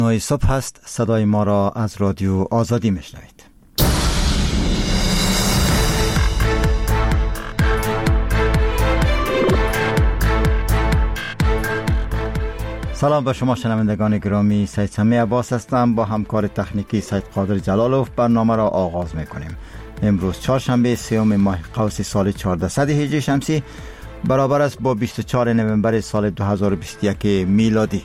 9 صبح است. صدای ما را از رادیو آزادی میشنوید. سلام به شما شنوندگان گرامی. سید سمی عباس هستم. با همکار تکنیکی سید قادر جلالوف برنامه را آغاز میکنیم. امروز چهارشنبه 3 ماه قوس سال 1400 هجری شمسی برابر است با 24 نوامبر سال 2021 میلادی.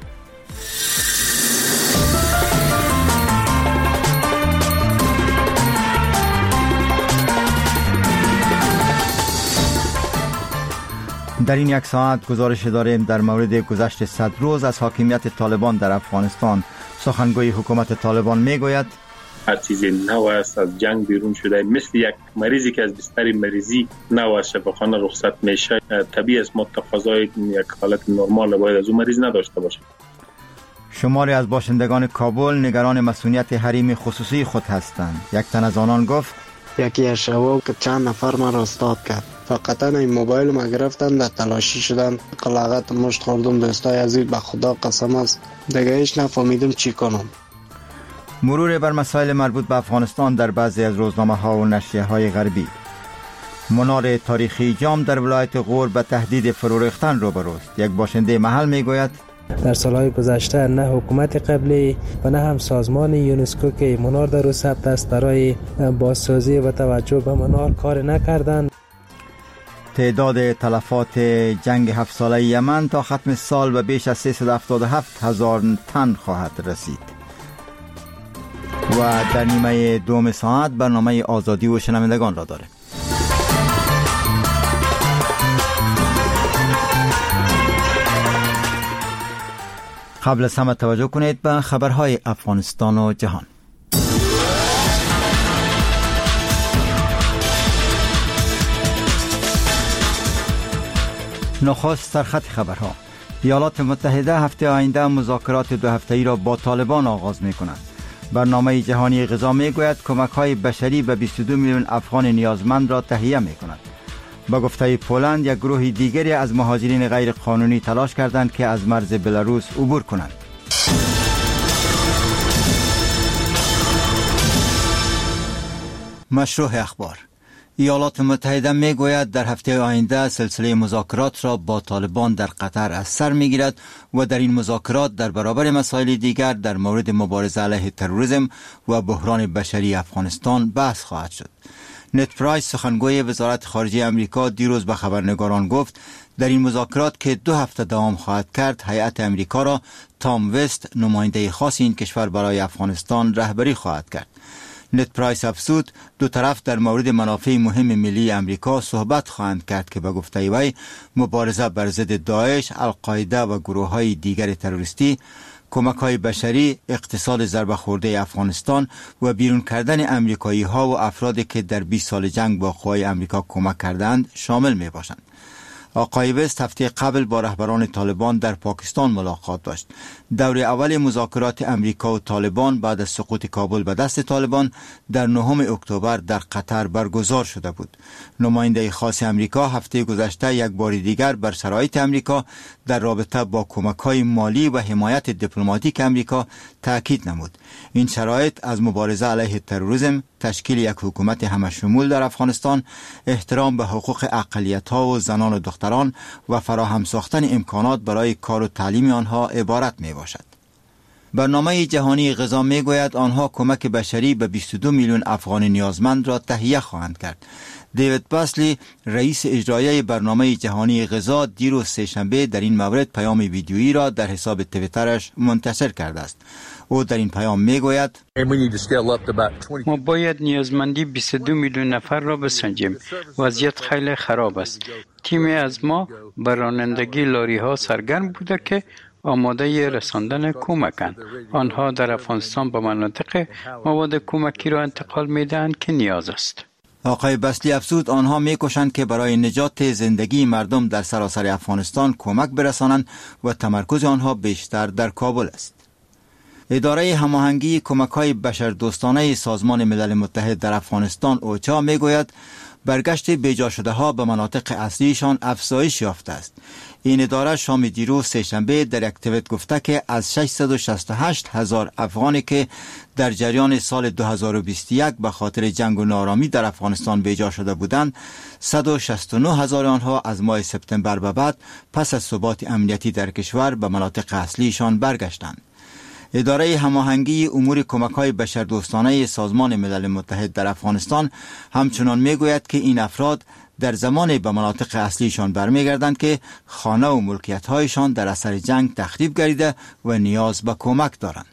در این یک ساعت گزارش داریم در مورد گذشت 100 روز از حاکمیت طالبان در افغانستان. سخنگوی حکومت طالبان میگوید هر چیزی نو است، از جنگ بیرون شده، مثل یک مریضی که از بستر مریضی نو از شفاخانه رخصت میشه. طبیعی است ما تقاضای یک حالت نرمال باید از اون مریض نداشته باشه. شماری از باشندگان کابل نگران مسئولیت حریم خصوصی خود هستند. یک تن از آنان گفت یکی از شباب که چند نفر ما را استاد کرد، فقط این موبایل ما گرفتن و تلاشی شدن، قلاقت مشت خوردم. دوستای عزیز به خدا قسم است دیگه هیچ نفهمیدم چی کنم. مرور بر مسائل مربوط به افغانستان در بعضی از روزنامه ها و نشریه های غربی. منار تاریخی جام در ولایت غور به تهدید فرو ریختن روبروست. یک باشنده محل میگوید در سالهای گذشته نه حکومت قبلی و نه هم سازمان یونسکو که منار در او ثبت است برای بازسازی و توجه به منار کار نکردند. تعداد تلفات جنگ 7 ساله یمن تا ختم سال به بیش از 377,000 تن خواهد رسید. و در نیمه دوم ساعت برنامه آزادی و شنوندگان را داره. قبل از همه توجه کنید به خبرهای افغانستان و جهان. نخست سرخط خبرها. ایالات متحده هفته آینده مذاکرات 2 هفته‌ای را با طالبان آغاز می‌کند. برنامه جهانی غذا می‌گوید کمک‌های بشری به 22 میلیون افغان نیازمند را تهیه می‌کند. با گفته پولند، یک گروه دیگری از مهاجرین غیر قانونی تلاش کردند که از مرز بلاروس عبور کنند. مشروع اخبار. ایالات متحده میگوید در هفته آینده سلسله مذاکرات را با طالبان در قطر از سر میگیرد و در این مذاکرات در برابر مسائل دیگر در مورد مبارزه علیه تروریسم و بحران بشری افغانستان بحث خواهد شد. نت پرایس سخنگوی وزارت خارجه امریکا دیروز به خبرنگاران گفت در این مذاکرات که 2 هفته دوام خواهد کرد، هیئت امریکا را تام وست نماینده خاص این کشور برای افغانستان رهبری خواهد کرد. نت پرایس افزود دو طرف در مورد منافع مهم ملی امریکا صحبت خواهند کرد که به گفته وی مبارزه بر ضد داعش، القاعده و گروه‌های دیگر تروریستی، کمک‌های بشری، اقتصاد ضربه خورده افغانستان و بیرون کردن امریکایی‌ها و افرادی که در 20 سال جنگ با قوای امریکا کمک کردند شامل می‌باشند. آقای وست هفته قبل با رهبران طالبان در پاکستان ملاقات داشت. دور اول مذاکرات امریکا و طالبان بعد از سقوط کابل به دست طالبان در 9 اکتبر در قطر برگزار شده بود. نماینده خاص امریکا هفته گذشته یک بار دیگر بر شرایط امریکا در رابطه با کمک‌های مالی و حمایت دیپلماتیک امریکا تاکید نمود. این شرایط از مبارزه علیه تروریسم، تشکیل یک حکومت همشمول در افغانستان، احترام به حقوق اقلیت‌ها و زنان و دختران و فراهم ساختن امکانات برای کار و تعلیم آنها عبارت میباشد. برنامه جهانی غذا میگوید آنها کمک بشری به 22 میلیون افغان نیازمند را تهیه خواهند کرد. دیوید باسلی رئیس اجرایی برنامه جهانی غذا دیروز سه‌شنبه در این مورد پیام ویدیویی را در حساب توییترش منتشر کرده است. او در این پیام میگوید ما باید نیازمندی 22 میلیون نفر را بسنجیم. وضعیت خیلی خراب است. تیمی از ما بر رانندگی لاری ها سرگرم بوده که آماده رساندن کمکند. آنها در افغانستان به مناطق مواد کمکی را انتقال میدهند که نیاز است. آقای بسلی افزود آنها میکوشند که برای نجات زندگی مردم در سراسر افغانستان کمک برسانند و تمرکز آنها بیشتر در کابل است. اداره هماهنگی کمک‌های بشردوستانه سازمان ملل متحد در افغانستان اوچا میگوید برگشت بیجا شده ها به مناطق اصلیشان افزایش یافته است. این اداره شام دیروز سه‌شنبه در یک توییت گفته که از 668,000 افغانی که در جریان سال 2021 به خاطر جنگ و نارامی در افغانستان بیجا شده بودند، 169,000 آنها از ماه سپتامبر به بعد پس از ثبات امنیتی در کشور به مناطق اصلیشان برگشتند. اداره هماهنگی امور کمک‌های بشردوستانه سازمان ملل متحد در افغانستان همچنان میگوید که این افراد در زمان به مناطق اصلیشان برمیگردند که خانه و ملکیت‌هایشان در اثر جنگ تخریب گردیده و نیاز به کمک دارند.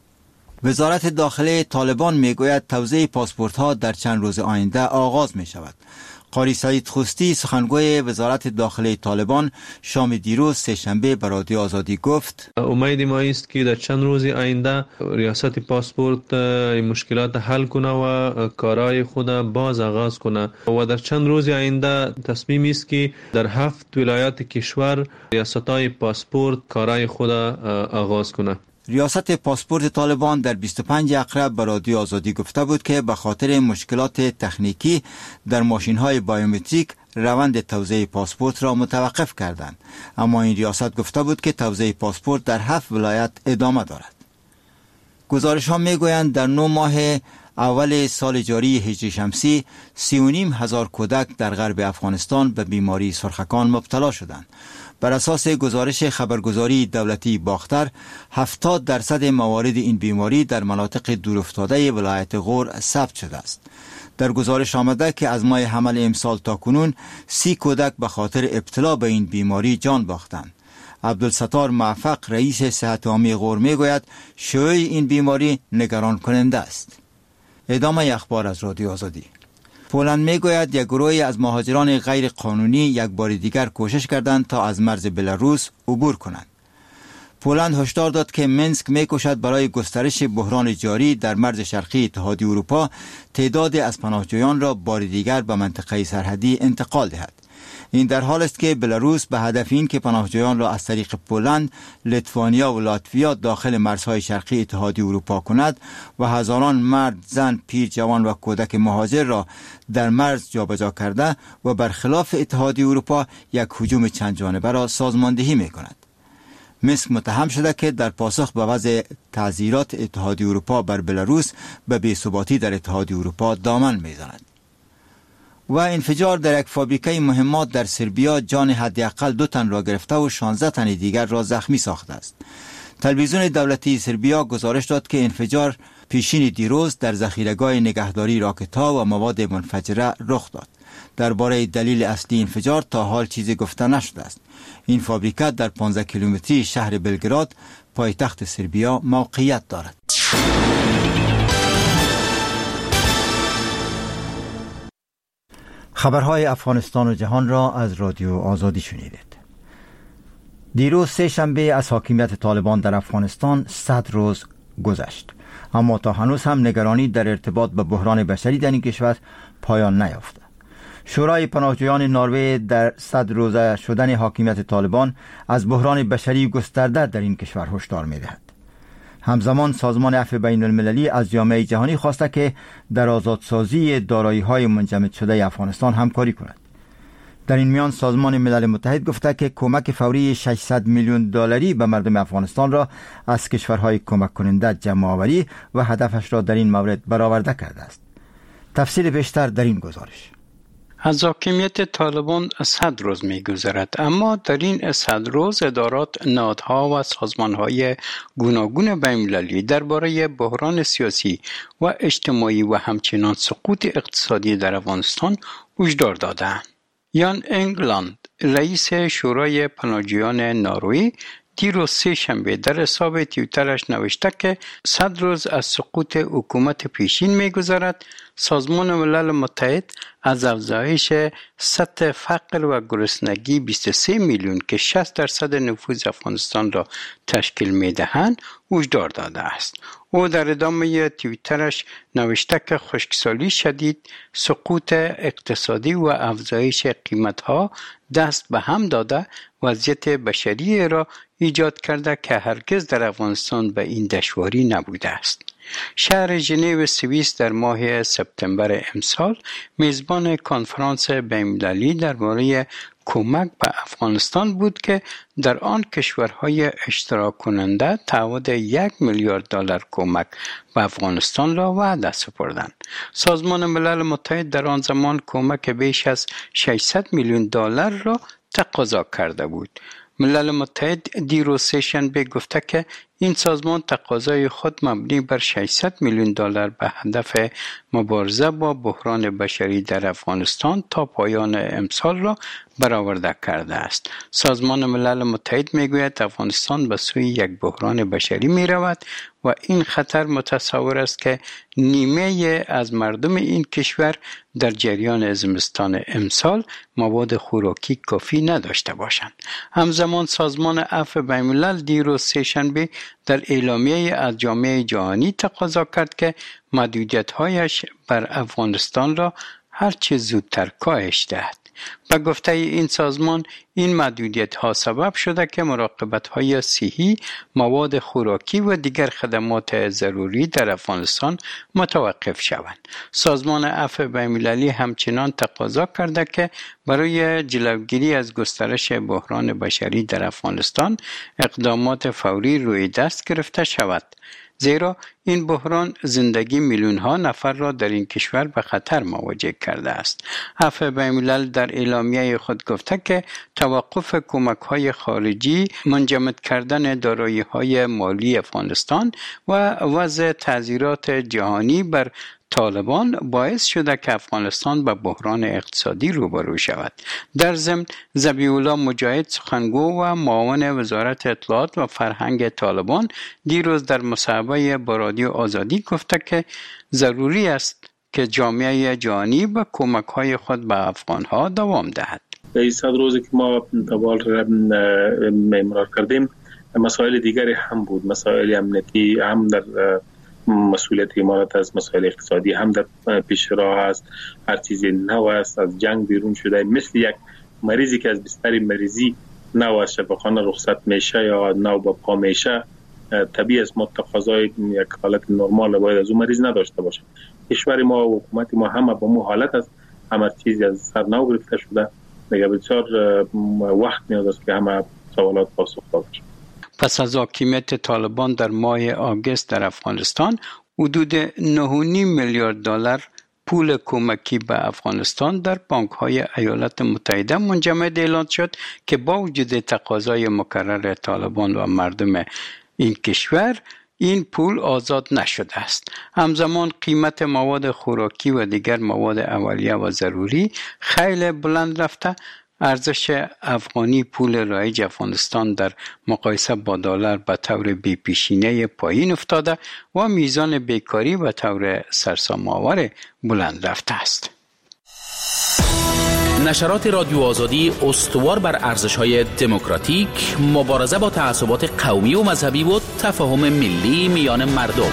وزارت داخله طالبان میگوید توزیع پاسپورت‌ها در چند روز آینده آغاز می شود. قاری سعید خوستی سخنگوی وزارت داخله طالبان شام دیروز سه‌شنبه به رادیو آزادی گفت امید ما است که در چند روز آینده ریاست پاسپورت مشکلات حل کنه و کارهای خود باز آغاز کنه و در چند روز آینده تصمیم است که در 7 ولایت کشور ریاست‌های پاسپورت کارهای خود آغاز کنه. ریاست پاسپورت طالبان در 25 اقرب به رادیو آزادی گفته بود که به خاطر مشکلات تکنیکی در ماشین‌های بایومتریک روند توزیع پاسپورت را متوقف کردند، اما این ریاست گفته بود که توزیع پاسپورت در 7 ولایت ادامه دارد. گزارش‌ها می‌گویند در 9 ماه اول سال جاری هجری شمسی 3,500 کودک در غرب افغانستان به بیماری سرخکان مبتلا شدند. بر اساس گزارش خبرگزاری دولتی باختر، 70% موارد این بیماری در مناطق دورافتاده ولایت غور ثبت شده است. در گزارش آمده که از ماه حمل امسال تا کنون 30 کودک به خاطر ابتلا به این بیماری جان باختند. عبدالستار موفق رئیس صحت عامه غور میگوید شیوع این بیماری نگران کننده است. ادامه اخبار از رادیو آزادی. پولند میگوید یک گروهی از مهاجران غیر قانونی یک بار دیگر کوشش کردند تا از مرز بلاروس عبور کنند. پولند هشدار داد که منسک میکوشد برای گسترش بحران جاری در مرز شرقی اتحادیه اروپا تعداد از پناهجویان را بار دیگر به منطقه سرحدی انتقال دهد. این در حال است که بلاروس به هدف این که پناهجویان را از طریق پولند، لیتوانیا و لاتویا داخل مرزهای شرقی اتحادیه اروپا کند و هزاران مرد، زن، پیر، جوان و کودک مهاجر را در مرز جابجا کرده و برخلاف اتحادیه اروپا یک هجوم چند جانبه را سازماندهی می کند. منسک متهم شده که در پاسخ به وضع تعزیرات اتحادیه اروپا بر بلاروس به بی‌ثباتی در اتحادیه اروپا دامن می‌زند. و انفجار در یک فابریکه مهمات در سربیا جان حداقل 2 تن را گرفته و 16 تن دیگر را زخمی ساخته است. تلویزیون دولتی سربیا گزارش داد که انفجار پیشین دیروز در ذخیره‌گاه نگهداری راکت‌ها و مواد منفجره رخ داد. درباره دلیل اصلی انفجار تا حال چیزی گفته نشده است. این فابریکه در 15 کیلومتری شهر بلگراد پایتخت سربیا موقعیت دارد. خبرهای افغانستان و جهان را از رادیو آزادی شنیدید. دیروز سه‌شنبه از حاکمیت طالبان در افغانستان 100 روز گذشت، اما تا هنوز هم نگرانی در ارتباط با بحران بشری در این کشور پایان نیافته. شورای پناهجویان نروژ در 100 روزه شدن حاکمیت طالبان از بحران بشری گسترده در این کشور هشدار می‌دهد. همزمان سازمان عفو بین المللی از جامعه جهانی خواسته که در آزادسازی دارایی‌های منجمد شده افغانستان همکاری کند. در این میان سازمان ملل متحد گفته که کمک فوری 600 میلیون دلاری به مردم افغانستان را از کشورهای کمک کننده جمع آوری و هدفش را در این مورد برآورده کرده است. تفصیل بیشتر در این گزارش. از حاکمیت طالبان 100 روز می‌گذرد، اما در این 100 روز ادارات، نهادها و سازمان‌های گوناگون بین‌المللی درباره بحران سیاسی و اجتماعی و همچنین سقوط اقتصادی در افغانستان هشدار دادند. یان انگلاند، رئیس شورای پناهجویان نروژ، دیروز سه‌شنبه در حساب توییترش نوشته که 100 روز از سقوط حکومت پیشین می‌گذرد. سازمان ملل متحد از افزایش سطح فقر و گرسنگی 23 میلیون که 60% نفوذ افغانستان را تشکیل می‌دهند هشدار داده است. او در ادامه توییترش نوشته که خشکسالی شدید، سقوط اقتصادی و افزایش قیمت‌ها دست به هم داده وضعیت بشری را ایجاد کرده که هرگز در افغانستان به این دشواری نبوده است. شهر ژنو سوئیس در ماه سپتامبر امسال میزبان کنفرانس بین‌المللی درباره کمک به افغانستان بود که در آن کشورهای اشتراک کننده تعهد $1 میلیارد کمک به افغانستان را وعده سپردند. سازمان ملل متحد در آن زمان کمک بیش از $600 میلیون را تقاضا کرده بود. ملل متحد دیروز سه‌شنبه گفته که این سازمان تقاضای خود مبنی بر $600 میلیون به هدف مبارزه با بحران بشری در افغانستان تا پایان امسال را برآورده کرده است. سازمان ملل متحد میگوید افغانستان به سوی یک بحران بشری می رود و این خطر متصور است که نیمه از مردم این کشور در جریان زمستان امسال مواد خوراکی کافی نداشته باشند. همزمان سازمان عفو بین‌الملل دیروز سه‌شنبه در اعلامیه از جامعه جهانی تقاضا کرد که محدودیت‌هایش بر افغانستان را هرچه زودتر کاهش دهد. به گفته این سازمان این محدودیت‌ها سبب شده که مراقبت‌های صحی، مواد خوراکی و دیگر خدمات ضروری در افغانستان متوقف شوند. سازمان عفو بین‌المللی همچنان تقاضا کرده که برای جلوگیری از گسترش بحران بشری در افغانستان اقدامات فوری روی دست گرفته شود. زیرا این بحران زندگی میلیون‌ها نفر را در این کشور به خطر مواجه کرده است. عفو بین‌الملل در اعلامیه خود گفته که توقف کمک‌های خارجی، منجمد کردن دارایی‌های مالی افغانستان و وضع تعزیرات جهانی بر طالبان باعث شده که افغانستان به بحران اقتصادی روبرو شود. در ضمن ذبیح الله مجاهد سخنگو و معاون وزارت اطلاعات و فرهنگ طالبان دیروز در مصاحبه با رادیو آزادی گفته که ضروری است که جامعه جهانی به کمک‌های خود به افغان‌ها دوام دهد. این 100 روزی که ما دوال امرار کردیم مسائل دیگری هم بود، مسائل امنیتی هم در مسئولیت امارات از مسائل اقتصادی هم در پیش راه است. هر چیزی نو است، از جنگ بیرون شده، مثل یک مریضی که از بستر مریضی نو از شفاخانه رخصت میشه یا نو با پا میشه، طبیعی است ما تقاضای یک حالت نرمال باید از اون مریض نداشته باشه. کشور ما و حکومت ما همه با مو حالت است، همه چیزی از سر نو گرفته شده. دیگه بسیار وقت نیاز است که همه سوالات پاسخ داده بشه. پس از حاکمیت طالبان در ماه آگوست در افغانستان حدود $9.5 میلیارد پول کمکی به افغانستان در بانک‌های ایالات متحده منجمد اعلان شد که با وجود تقاضای مکرر طالبان و مردم این کشور این پول آزاد نشده است. همزمان قیمت مواد خوراکی و دیگر مواد اولیه و ضروری خیلی بلند رفته. ارزش افغانی پول رایج افغانستان در مقایسه با دلار به طور بی‌پیشینه پایین افتاده و میزان بیکاری به طور سرسام‌آور بلند رفته است. نشرات رادیو آزادی استوار بر ارزش‌های دموکراتیک، مبارزه با تعصبات قومی و مذهبی و تفاهم ملی میان مردم.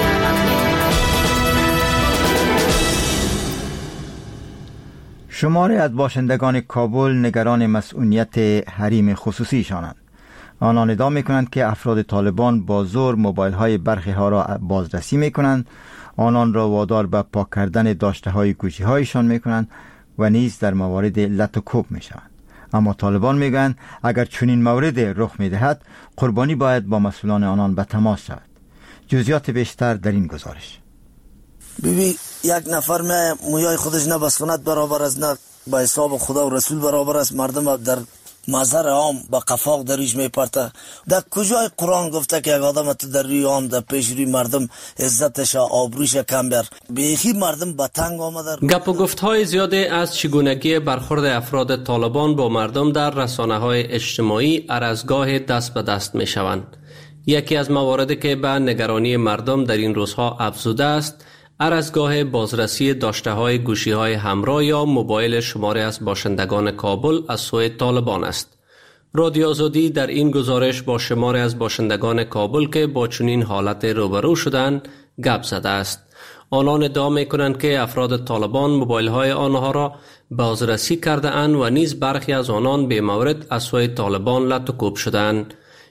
شماری از باشندگان کابل نگران مسئولیت حریم خصوصیشانند. آنان ادعا می‌کنند که افراد طالبان با زور موبایل‌های برخی ها را بازرسی می‌کنند، آنان را وادار به پاک کردن داشته‌های گوشی‌هایشان می‌کنند و نیز در موارد لط و کوب می‌شوند. اما طالبان می‌گویند اگر چنین مورد رخ می‌دهد قربانی باید با مسئولان آنان به تماس شود. جزئیات بیشتر در این گزارش. ببین یک نفر مویای خودش نه به سنت برابر است نه به حساب خدا و رسول برابر است، مردم در مزار عام با قفاق دریش میپرته. در کجای قرآن گفته که یک آدم تو در روی عام در پیش روی مردم عزتش آبروش کم بیار؟ بیخی مردم به تنگ آمده. گپ و گفت‌های زیادی از چگونگی برخورد افراد طالبان با مردم در رسانه‌های اجتماعی هر از گاه دست به دست میشوند. یکی از مواردی که به نگرانی مردم در این روزها افزوده است هر از گاه بازرسی داشته‌های گوشی‌های همراه یا موبایل شماری از باشندگان کابل از سوی طالبان است. رادیو آزادی در این گزارش با شماری از باشندگان کابل که با چنین حالت روبرو شدند گپ زده است. آنان ادعا می‌کنند که افراد طالبان موبایل‌های آنها را بازرسی کرده اند و نیز برخی از آنان به مورد از سوی طالبان لط و کوب شدند.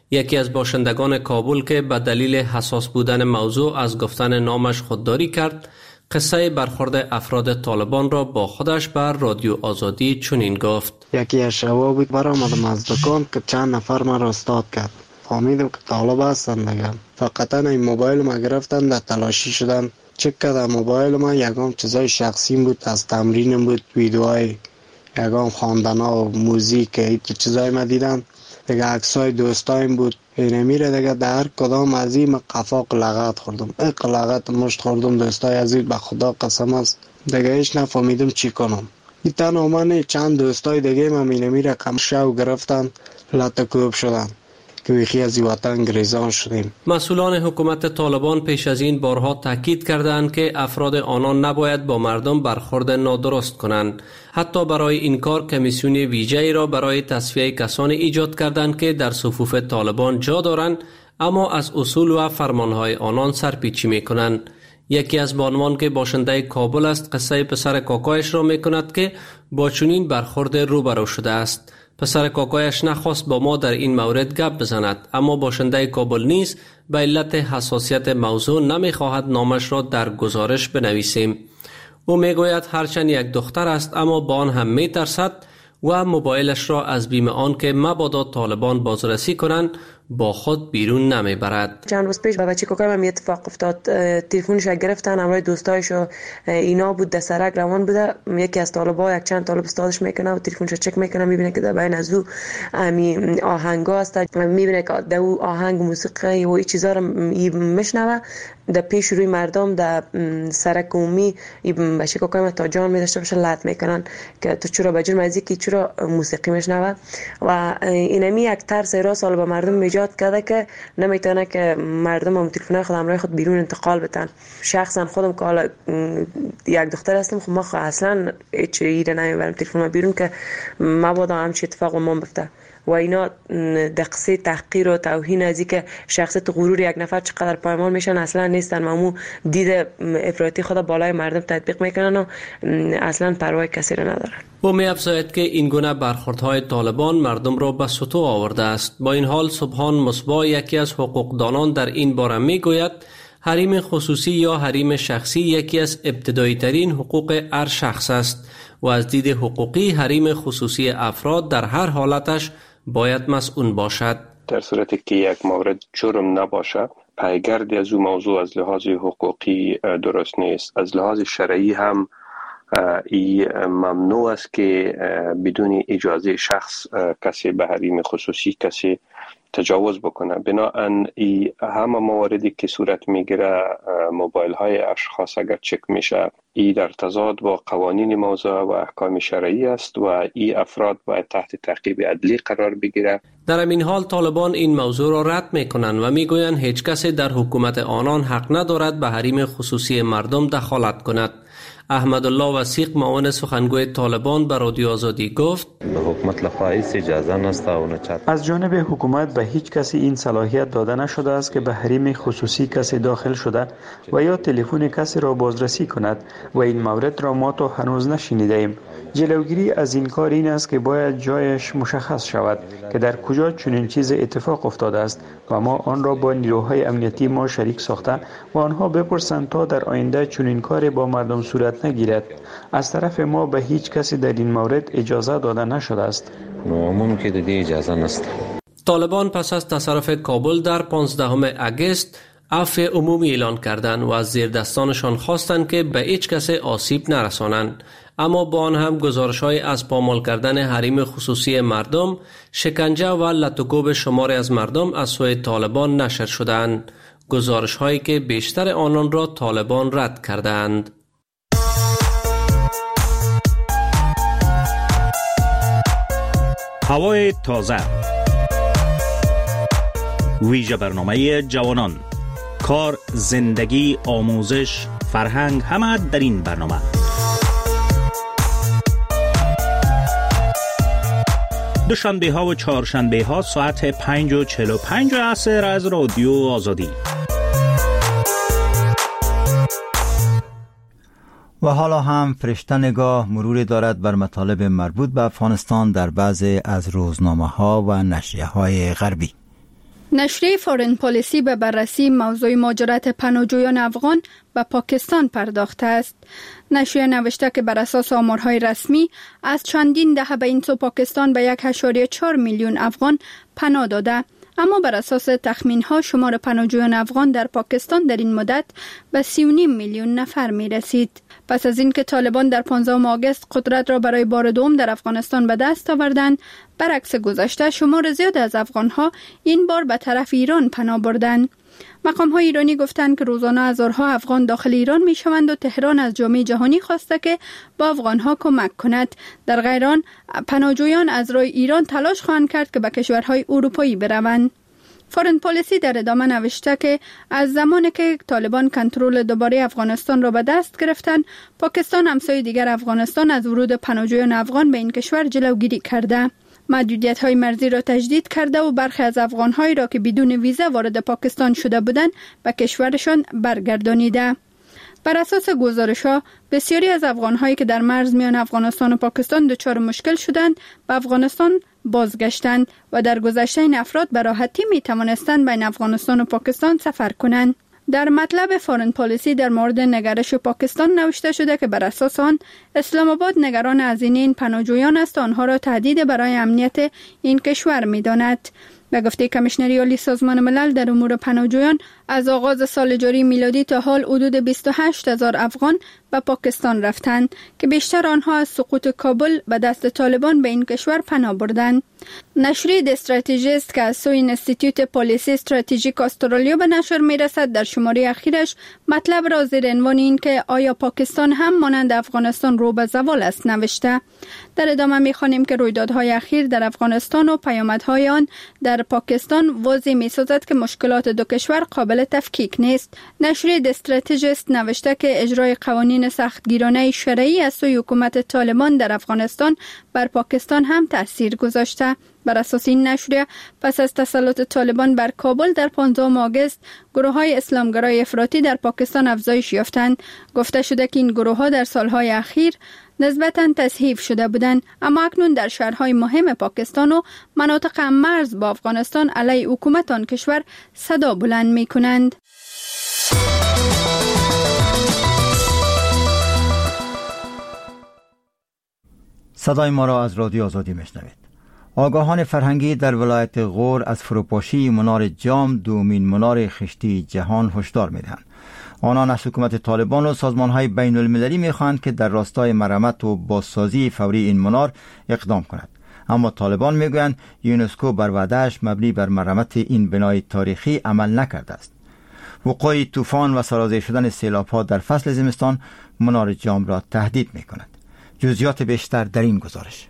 یکی از باشندگان کابل که به دلیل حساس بودن موضوع از گفتن نامش خودداری کرد، قصه برخورد افراد طالبان را با خودش بر رادیو آزادی چنین گفت: یکی از شبا بود برآمدم از دکان که چند نفر ما را استاد کرد. فهمیدم که طالب هستند دیگه. فقط این موبایل ما گرفتن، در تلاشی شدن. چک کردم موبایل ما، یکم چیزای شخصی بود، از تمرین بود، ویدیوهای یکم خواندن و موزیک، این چیزای ما دیدم دیگه، عکسای دوستایم بود. اینه میره دیگه در هر کدام از این قفاق لغت خوردم، لغت مشت خوردم دوستای عزیز، به خدا قسم است دیگه هیچ نفهمیدم چی کنم. این تنها من چند دوستای دیگه من میره کم شو گرفتن، لطکوب شدن که ویخی از وطن گریزان شدیم. مسئولان حکومت طالبان پیش از این بارها تاکید کردند که افراد آنان نباید با مردم برخورد نادرست کنند. حتی برای این کار کمیسیون ویژه‌ای را برای تصفیه کسانی ایجاد کردند که در صفوف طالبان جا دارند اما از اصول و فرمانهای آنان سرپیچی میکنند. یکی از بانوان که باشنده کابل است قصه پسر کاکایش را میکند که با چنین برخورد روبرو شده است. پسر کاکایش نخواست با ما در این مورد گپ بزند، اما باشنده کابل نیز به علت حساسیت موضوع نمیخواهد نامش را در گزارش بنویسیم. او میگوید هرچند یک دختر است اما با آن هم میترسد و موبایلش را از بیم آن که مبادا طالبان بازرسی کنند با خود بیرون نمیبرد. چند روز پیش با بچه کوکای من اتفاق افتاد، تلفنش گرفتن، همراه دوستایش و اینا بود، در سرک روان بوده، یکی از طالبا یک چند طالب استادش میکنه و تلفنش چک میکنه، میبینه که در بین از او امی آهنگا است، میبینه که در او آهنگ موسیقی و این چیزا رو میشنوه در پیش روی مردم در سرک عمومی. بچه کوکای من تا جان میذاشته باشه لط میکنن که تو چرا بجور مزی که چرا موسیقی میشنوه و اینمی یک ترس راست سال به مردم ایجاد کرده که نمیتونه که مردم هم تلفن‌های خود همراه خود بیرون انتقال بدن. شخصا خودم که حالا یک دختر هستم، خب ما اصلا هیچ ایده نمیبرم تلفن بیرون که مبادا همچین اتفاق ما بیفته و اینا دقیقه تحقیر و توهین از اینکه شخصیت غرور یک نفر چقدر پایمال میشن اصلا نیستن. مامو دید افراطی خود بالای مردم تطبیق میکنن و اصلا پروای کسی را ندارن. او می‌افزاید که این گونه برخوردهای طالبان مردم را به سطوح آورده است. با این حال سبحان مصباح، یکی از حقوقدانان، در این باره میگوید حریم خصوصی یا حریم شخصی یکی از ابتدایی ترین حقوق هر شخص است و از دید حقوقی حریم خصوصی افراد در هر حالتش باید مسئول باشد. در صورتی که یک مورد جرم نباشد، پیگردی از او موضوع از لحاظ حقوقی درست نیست. از لحاظ شرعی هم ممنوع است که بدون اجازه شخص کسی به حریم خصوصی کسی تجاوز بکنه. بنابراین همه مواردی که صورت میگیره، موبایل های اشخاص اگر چک میشه، ای در تضاد با قوانین موضوع و احکام شرعی است و ای افراد باید تحت تعقیب عدلی قرار بگیره. در این حال طالبان این موضوع را رد میکنند و میگویند هیچ کسی در حکومت آنان حق ندارد به حریم خصوصی مردم دخالت کند. احمدالله وثیق، معاون سخنگوی طالبان، به رادیو آزادی گفت: حکومت لخوا اجازه نست از جانب حکومت به هیچ کسی این صلاحیت داده نشده است که به حریم خصوصی کسی داخل شده و یا تلفن کسی را بازرسی کند و این مورد را ما تا هنوز نشنیده ایم. جلوگیری از این کار این است که باید جایش مشخص شود که در کجا چنین چیز اتفاق افتاده است و ما آن را با نیروهای امنیتی ما شریک ساخته و آنها بپرسند تا در آینده چنین کاری با مردم صورت نگیرد. از طرف ما به هیچ کسی در این مورد اجازه داده نشده است. ممکن دی اجازه نست. طالبان پس از تصرف کابل در 15 اگست عفو عمومی اعلان کردند و از زیردستانشان خواستند که به هیچ کسی آسیب نرسانند، اما با آن هم گزارش‌های از پامال کردن حریم خصوصی مردم، شکنجه و لطوکوب شماری از مردم از سوی طالبان نشر شدند، گزارش‌هایی که بیشتر آنان را طالبان رد کردند. هوای تازه، ویژه برنامه جوانان، کار، زندگی، آموزش، فرهنگ، همه در این برنامه. دوشنبه ها و چهارشنبه ها ساعت 5:45 عصر از رادیو آزادی. و حالا هم فرشته نگاه مروری دارد بر مطالب مربوط به افغانستان در بعضی از روزنامه ها و نشریه های غربی. نشریه فورن پالیسی به بررسی موضوع مهاجرت پناهجویان افغان به پاکستان پرداخته است. نشریه نوشته که بر اساس آمارهای رسمی از چندین دهه به این سو پاکستان به 1.4 میلیون افغان پناه داده، اما بر اساس تخمین‌ها شمار پناهجویان افغان در پاکستان در این مدت به 3.5 میلیون نفر می رسید. پس از اینکه طالبان در 15 آگوست قدرت را برای بار دوم در افغانستان به دست آوردند، برعکس گذشته شمار زیاد از افغان‌ها این بار به طرف ایران پناه بردند. مقام‌های ایرانی گفتند که روزانه هزارها افغان داخل ایران می‌شوند و تهران از جامعه جهانی خواسته که با افغان‌ها کمک کند. در غیر آن پناهجویان از راه ایران تلاش خواهند کرد که به کشورهای اروپایی بروند. فورن پالیسی در ادامه نوشته که از زمانی که طالبان کنترل دوباره افغانستان را به دست گرفتند، پاکستان همسایه دیگر افغانستان از ورود پناهجویان افغان به این کشور جلوگیری کرده. محدودیت‌های مرزی را تجدید کرده و برخی از افغان‌هایی را که بدون ویزا وارد پاکستان شده بودند به کشورشان برگردانیده. بر اساس گزارش‌ها بسیاری از افغان‌هایی که در مرز میان افغانستان و پاکستان دچار مشکل شدند به افغانستان بازگشتند و در گذشته این افراد به راحتی می‌توانستند بین افغانستان و پاکستان سفر کنند. در مطلب فورن پالیسی در مورد نگرش پاکستان نوشته شده که بر اساس آن اسلام آباد نگران هزینه این پناهجویان است و آنها را تهدید برای امنیت این کشور می‌داند. به گفته کمیشنری عالی سازمان ملل در امور پناهجویان، از آغاز سال جاری میلادی تا حال حدود 28,000 افغان به پاکستان رفتند که بیشتر آنها از سقوط کابل به دست طالبان به این کشور پناه بردند. نشریه د استراتژیست که از سوی اینستیتوت پالیسی استراتژیک استرالیا به نشر میرسد در شماره اخیرش مطلب را زیر عنوان این که آیا پاکستان هم مانند افغانستان رو به زوال است نوشته. در ادامه می‌خوانیم که رویدادهای اخیر در افغانستان و پیامدهای آن در پاکستان واضح می‌سازد که مشکلات دو کشور قابل تفکیک نیست. نشریه د استراتژیست نوشته که اجرای قوانین سختگیرانه شرعی از سوی حکومت طالبان در افغانستان بر پاکستان هم تأثیر گذاشته. بر اساس این نشریه پس از تسلط طالبان بر کابل در 15 آگوست گروه‌های اسلامگرای افراطی در پاکستان افزایش یافتند. گفته شده که این گروه‌ها در سالهای اخیر نسبتاً تضعیف شده بودند، اما اکنون در شهرهای مهم پاکستان و مناطق مرز با افغانستان علیه حکومت آن کشور صدا بلند می‌کنند. صدای ما را از رادیو آزادی میشنوید. آگاهان فرهنگی در ولایت غور از فروپاشی منار جام، دومین منار خشتی جهان، هشدار میدهند. آنان از حکومت طالبان و سازمان‌های بین المللی می‌خواهند که در راستای مرمت و بازسازی فوری این منار اقدام کند. اما طالبان میگویند یونسکو بر وعده‌اش مبنی بر مرمت این بنای تاریخی عمل نکرده است. وقوع طوفان و سرازیر شدن سیلاب‌ها در فصل زمستان منار جام را تهدید می‌کند. جزئیات بیشتر در این گزارش.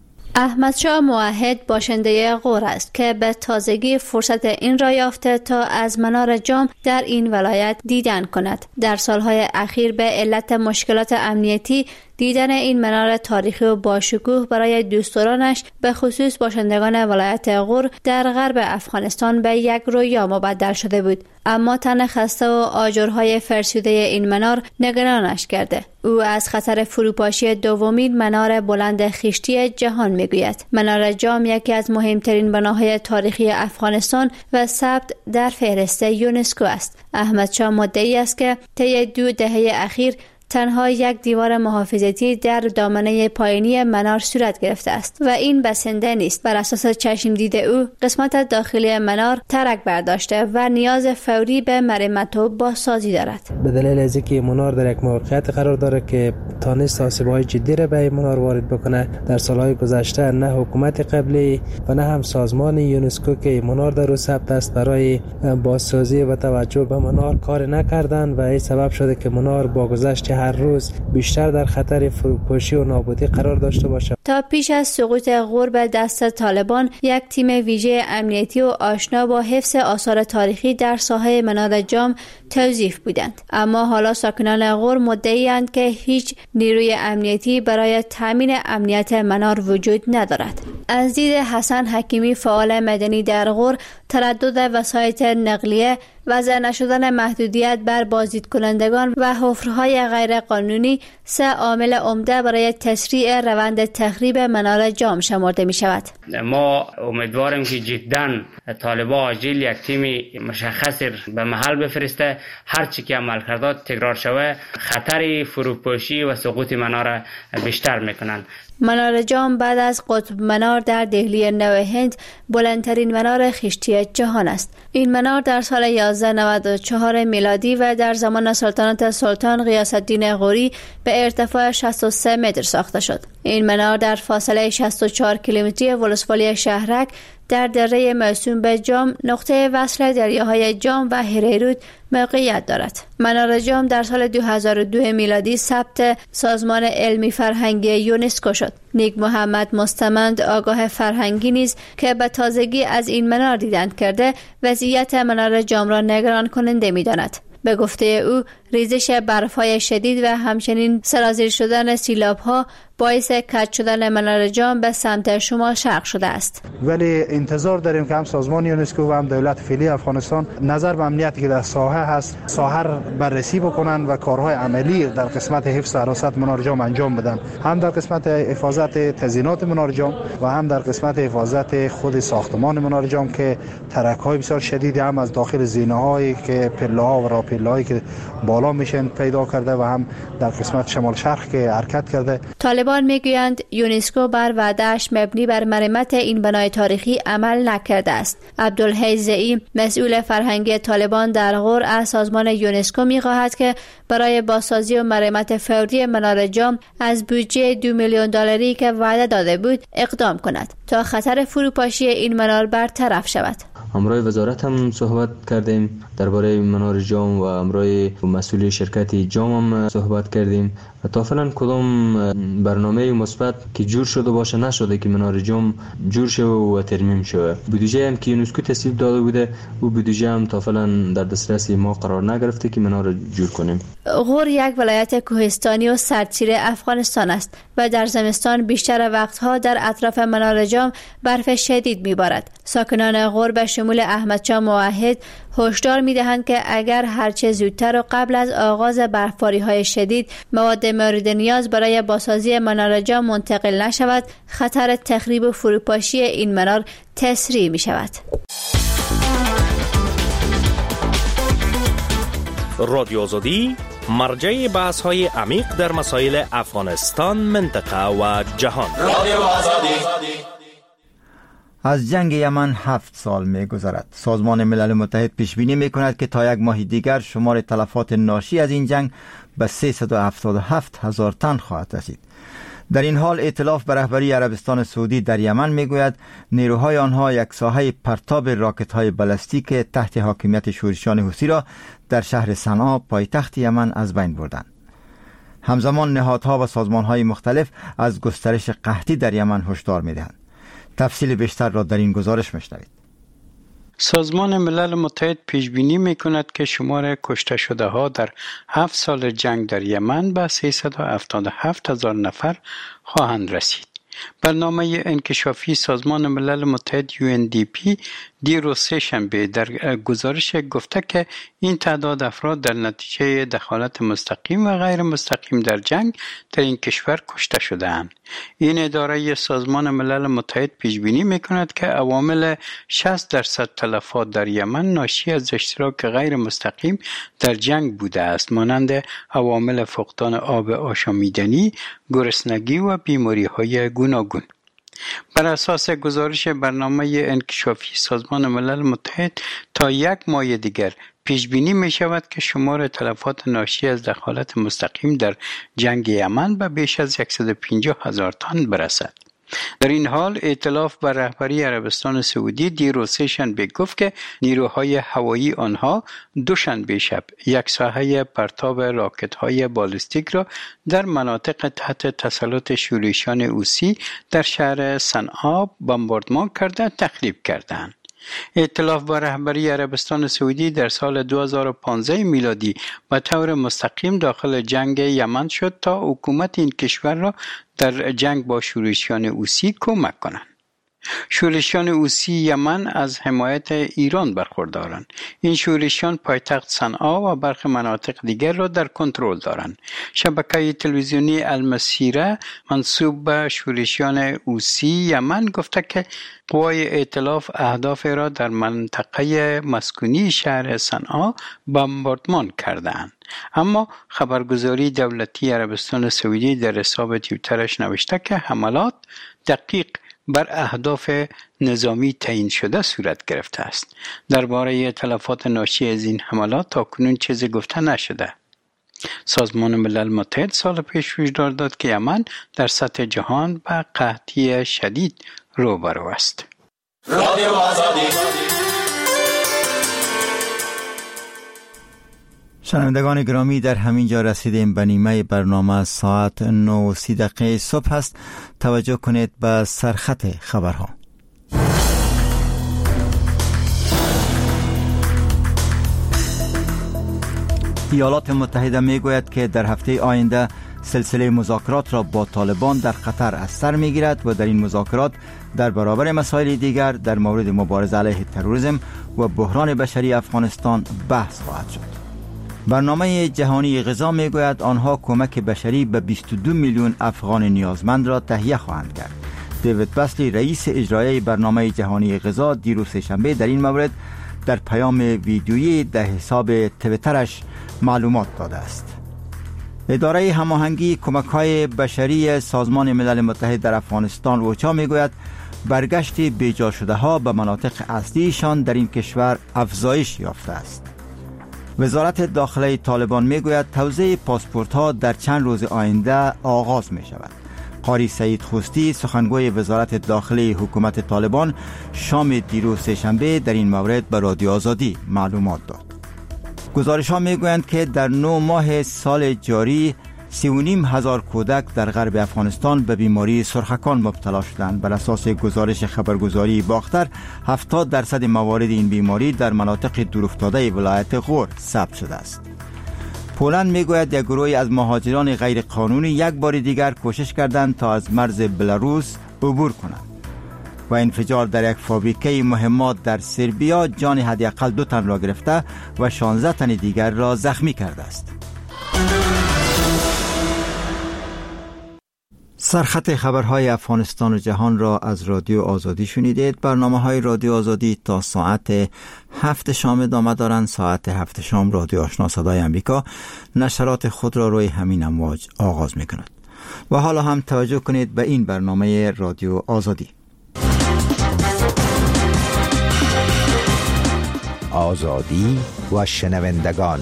احمدشاه موحد باشنده غور است که به تازگی فرصت این را یافته تا از منار جام در این ولایت دیدن کند. در سالهای اخیر به علت مشکلات امنیتی دیدن این منار تاریخی و باشکوه برای دوستدارانش به خصوص باشندگان ولایت غور در غرب افغانستان به یک رویا مبدل شده بود. اما تن خسته و آجرهای فرسوده این منار نگرانش کرده. او از خطر فروپاشی دومین منار بلند خشتی جهان میگوید. منار جام یکی از مهمترین بناهای تاریخی افغانستان و ثبت در فهرست یونسکو است. احمدشاه مدعی است که طی 2 دهه اخیر تنها یک دیوار محافظتی در دامنه پایینی منار صورت گرفته است و این بسنده نیست. بر اساس چشم دید او قسمت داخلی منار ترک برداشته و نیاز فوری به مرمت و بازسازی دارد. به دلیل از اینکه منار در یک موقعیت قرار دارد که تانست آسیب‌های جدی را به منار وارد بکنه، در سالهای گذشته نه حکومت قبلی و نه هم سازمان یونسکو که منار در او ثبت است برای بازسازی و توجه به منار کار نکردند و این سبب شده که منار با گذشت هر روز بیشتر در خطر فروپاشی و نابودی قرار داشته باشد. تا پیش از سقوط غور به دست طالبان، یک تیم ویژه امنیتی و آشنا با حفظ آثار تاریخی در ساحه منار جام توظیف بودند. اما حالا ساکنان غور مدعی‌اند که هیچ نیروی امنیتی برای تامین امنیت منار وجود ندارد. از دید حسن حکیمی فعال مدنی در غور، تردد وسایط نقلیه، وضع نشدن محدودیت بر بازدید کنندگان و حفرهای غیر قانونی 3 عامل عمده برای تسریع روند تخریب منار جام شمرده می شود. ما امیدواریم که جداً طالبان عاجل یک تیم مشخص به محل بفرسته، هر چی که عمل کرده تکرار شوه خطر فروپاشی و سقوط منار بیشتر میکنن. منار جام بعد از قطب منار در دهلی نو هند بلندترین منار خشتی جهان است. این منار در سال 1194 میلادی و در زمان سلطنت سلطان غیاث الدین غوری به ارتفاع 63 متر ساخته شد. این منار در فاصله 64 کیلومتری ولسوالی شهرک در دره موسوم به جام نقطه وصل دریاهای جام و هریرود موقعیت دارد. منار جام در سال 2002 میلادی ثبت سازمان علمی فرهنگی یونسکو شد. نیک محمد مستمند آگاه فرهنگی نیز که به تازگی از این منار دیدن کرده وضعیت منار جام را نگران کننده می‌داند. به گفته او ریزش برف‌های شدید و همچنین سرازیر شدن سیلاب‌ها باعث کج شدن منار جام به سمت شمال شرق شده است. ولی انتظار داریم که هم سازمان یونسکو و هم دولت فعلی افغانستان نظر به امنیتی که در ساحه هست ساحه بررسی بکنن و کارهای عملی در قسمت حفظ حراست منار جام انجام بدن، هم در قسمت حفاظت تزیینات منار جام و هم در قسمت حفاظت خود ساختمان منار جام که ترک‌های بسیار شدیدی هم از داخل زینه‌هایی که پله‌ها و راهپله‌هایی که بالا میشن پیدا کرده و هم در قسمت شمال شرق که حرکت کرده. طالبان میگویند یونسکو بر وعده‌اش مبنی بر مرمت این بنای تاریخی عمل نکرده است. عبدالحی زئی مسئول فرهنگی طالبان در غور از سازمان یونسکو می‌خواهد که برای بازسازی و مرمت فوری منار جام از بودجه 2 میلیون دلاری که وعده داده بود اقدام کند تا خطر فروپاشی این منار برطرف شود. همراه وزارت هم صحبت کردیم درباره منار جام و همراه مسئول شرکت جام هم صحبت کردیم و تا فعلا کدام برنامه مثبت که جور شده باشه نشده که منار جام جور شه و ترمیم شه. بودجه هم که یونسکو تصویب داده بوده و بودجه هم تا فعلا در دسترس ما قرار نگرفته که منار رو جور کنیم. غور یک ولایت کوهستانی و سردسیر افغانستان است و در زمستان بیشتر وقتها در اطراف منار جام برف شدید میبارد. ساکنان غور به شمول احمد شاه موحد هشدار میدهند که اگر هرچه زودتر و قبل از آغاز برفباری‌های شدید مواد مورد نیاز برای بازسازی منار جام منتقل نشود، خطر تخریب و فروپاشی این منار تسریع می شود. رادیو آزادی مرجع بحث‌های عمیق در مسائل افغانستان، منطقه و جهان. رادیو آزادی. از جنگ یمن 7 سال می گذرد. سازمان ملل متحد پیش بینی می کند که تا یک ماه دیگر شمار تلفات ناشی از این جنگ به 377,000 تن خواهد رسید. در این حال ائتلاف به رهبری عربستان سعودی در یمن می گوید نیروهای آنها یک ساحه پرتاب راکت‌های بالستیک تحت حاکمیت شورشیان حوثی را در شهر صنعا پایتخت یمن از بین بردند. همزمان نهادها و سازمان‌های مختلف از گسترش قحطی در یمن هشدار می‌دهند. تفصیل بیشتر را در این گزارش میشنوید. سازمان ملل متحد پیش بینی میکند که شمار کشته شده ها در 7 سال جنگ در یمن به 377,000 نفر خواهند رسید. برنامه انکشافی سازمان ملل متحد UNDP دیروز سه‌شنبه در گزارش گفته که این تعداد افراد در نتیجه دخالت مستقیم و غیر مستقیم در جنگ در این کشور کشته شده‌اند. این اداره سازمان ملل متحد پیش بینی می‌کند که عوامل 60% تلفات در یمن ناشی از اشتراک غیر مستقیم در جنگ بوده است، مانند عوامل فقدان آب آشامیدنی، گرسنگی و بیماری‌های گوناگون. بر اساس گزارش برنامه انکشافی سازمان ملل متحد تا یک ماه دیگر پیش بینی می شود که شمار تلفات ناشی از دخالت مستقیم در جنگ یمن به بیش از 150,000 تن برسد. در این حال ائتلاف بر رهبری عربستان سعودی دیروز سه‌شنبه گفت که نیروهای هوایی آنها دوشنبه شب یک ساحه پرتاب راکت‌های بالستیک را در مناطق تحت تسلط شورشیان حوثی در شهر صنعا بمباردمان کرده تخریب کردند. ائتلاف با رهبری عربستان سعودی در سال 2015 میلادی به طور مستقیم داخل جنگ یمن شد تا حکومت این کشور را در جنگ با شورشیان حوثی کمک کنند. شورشیان حوثی یمن از حمایت ایران برخوردارند. این شورشیان پایتخت صنعا و برخی مناطق دیگر را در کنترل دارند. شبکه تلویزیونی المسیره منسوب به شورشیان حوثی یمن گفته که قوای ائتلاف اهداف را در منطقه مسکونی شهر صنعا بمباردمان کردند. اما خبرگزاری دولتی عربستان سعودی در حساب توییترش نوشته که حملات دقیق بر اهداف نظامی تعیین شده صورت گرفته است. درباره تلفات ناشی از این حملات تاکنون چیزی گفته نشده. سازمان ملل متحد سال پیش هشدار داد که یمن در سطح جهان به قحطی شدید روبرو است. رادیو آزادی. شنوندگان گرامی، در همین جا رسیدیم به نیمه برنامه. ساعت 9:30 صبح است. توجه کنید به سرخط خبرها. ایالات متحده میگوید که در هفته آینده سلسله مذاکرات را با طالبان در قطر از سر میگیرد و در این مذاکرات در برابر مسائل دیگر در مورد مبارزه علیه تروریسم و بحران بشری افغانستان بحث خواهد شد. برنامه جهانی غذا میگوید آنها کمک بشری به 22 میلیون افغان نیازمند را تهیه خواهند کرد. دیوید بسلی رئیس اجرایی برنامه جهانی غذا دیروز سه‌شنبه در این مورد در پیام ویدیویی در حساب توییترش معلومات داده است. اداره هماهنگی کمک‌های بشری سازمان ملل متحد در افغانستان اوچا میگوید برگشت بیجا شده ها به مناطق اصلیشان در این کشور افزایش یافته است. وزارت داخلی طالبان میگوید توزیع پاسپورت ها در چند روز آینده آغاز می شود. قاری سعید خوستی سخنگوی وزارت داخلی حکومت طالبان شام دیروز سه‌شنبه در این مورد به رادیو آزادی معلومات داد. گزارش ها میگویند که در 9 ماه سال جاری 3,500 کودک در غرب افغانستان به بیماری سرخکان مبتلا شدند. بر اساس گزارش خبرگزاری باختر 70% موارد این بیماری در مناطق دورافتاده ولایت غور ثبت شده است. پولند میگوید یک گروهی از مهاجران غیر قانونی یک بار دیگر کوشش کردند تا از مرز بلاروس عبور کنند و انفجار در یک فابریکه مهمات در سربیا جان حداقل 2 تن را گرفته و 16 تن دیگر را زخمی کرده است. سرخط خبرهای افغانستان و جهان را از رادیو آزادی شنیدید. برنامه‌های رادیو آزادی تا ساعت 7 شام ادامه دارند. ساعت 7 شام رادیو آشنا صدای امریکا نشرات خود را روی همین امواج آغاز می‌کند. و حالا هم توجه کنید به این برنامه رادیو آزادی. آزادی و شنوندگان.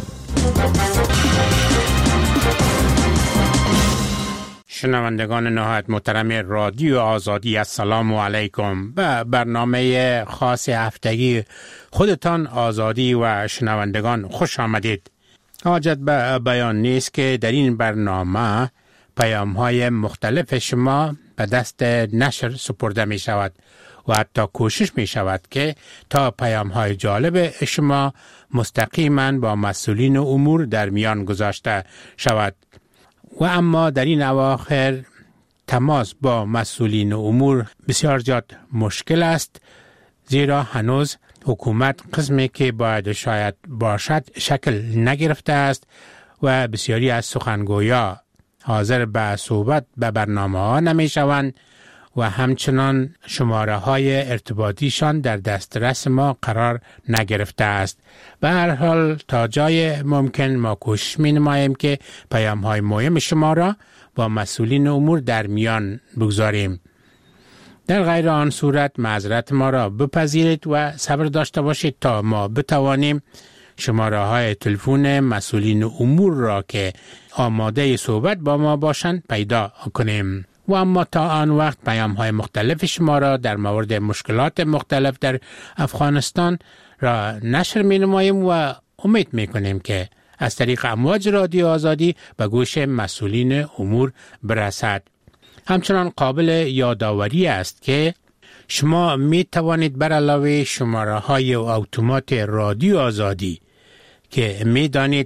شنوندگان نهایت محترم رادیو آزادی، السلام علیکم. به برنامه خاص هفتگی خودتان آزادی و شنوندگان خوش آمدید. حاجت به بیان نیست که در این برنامه پیام‌های مختلف شما به دست نشر سپرده می شود و حتی کوشش می شود که تا پیام‌های جالب شما مستقیما با مسئولین امور در میان گذاشته شود. و اما در این اواخر تماس با مسئولین امور بسیار زیاد مشکل است، زیرا هنوز حکومت قسمی که باید شاید باشد شکل نگرفته است و بسیاری از سخنگویا حاضر به صحبت به برنامه ها نمی شوند و همچنان شماره های ارتباطیشان در دسترس ما قرار نگرفته است. به هر حال تا جای ممکن ما کوشش می نماییم که پیام های مهم شما را با مسئولین امور در میان بگذاریم. در غیر آن صورت معذرت ما را بپذیرید و صبر داشته باشید تا ما بتوانیم شماره های تلفن مسئولین امور را که آماده صحبت با ما باشند پیدا کنیم. و اما تا آن وقت پیام های مختلف شما را در مورد مشکلات مختلف در افغانستان را نشر می نماییم و امید می کنیم که از طریق امواج رادیو آزادی به گوش مسئولین امور برسد. همچنان قابل یادآوری است که شما می توانید بر علاوه شماره های اتومات رادیو آزادی که می دانید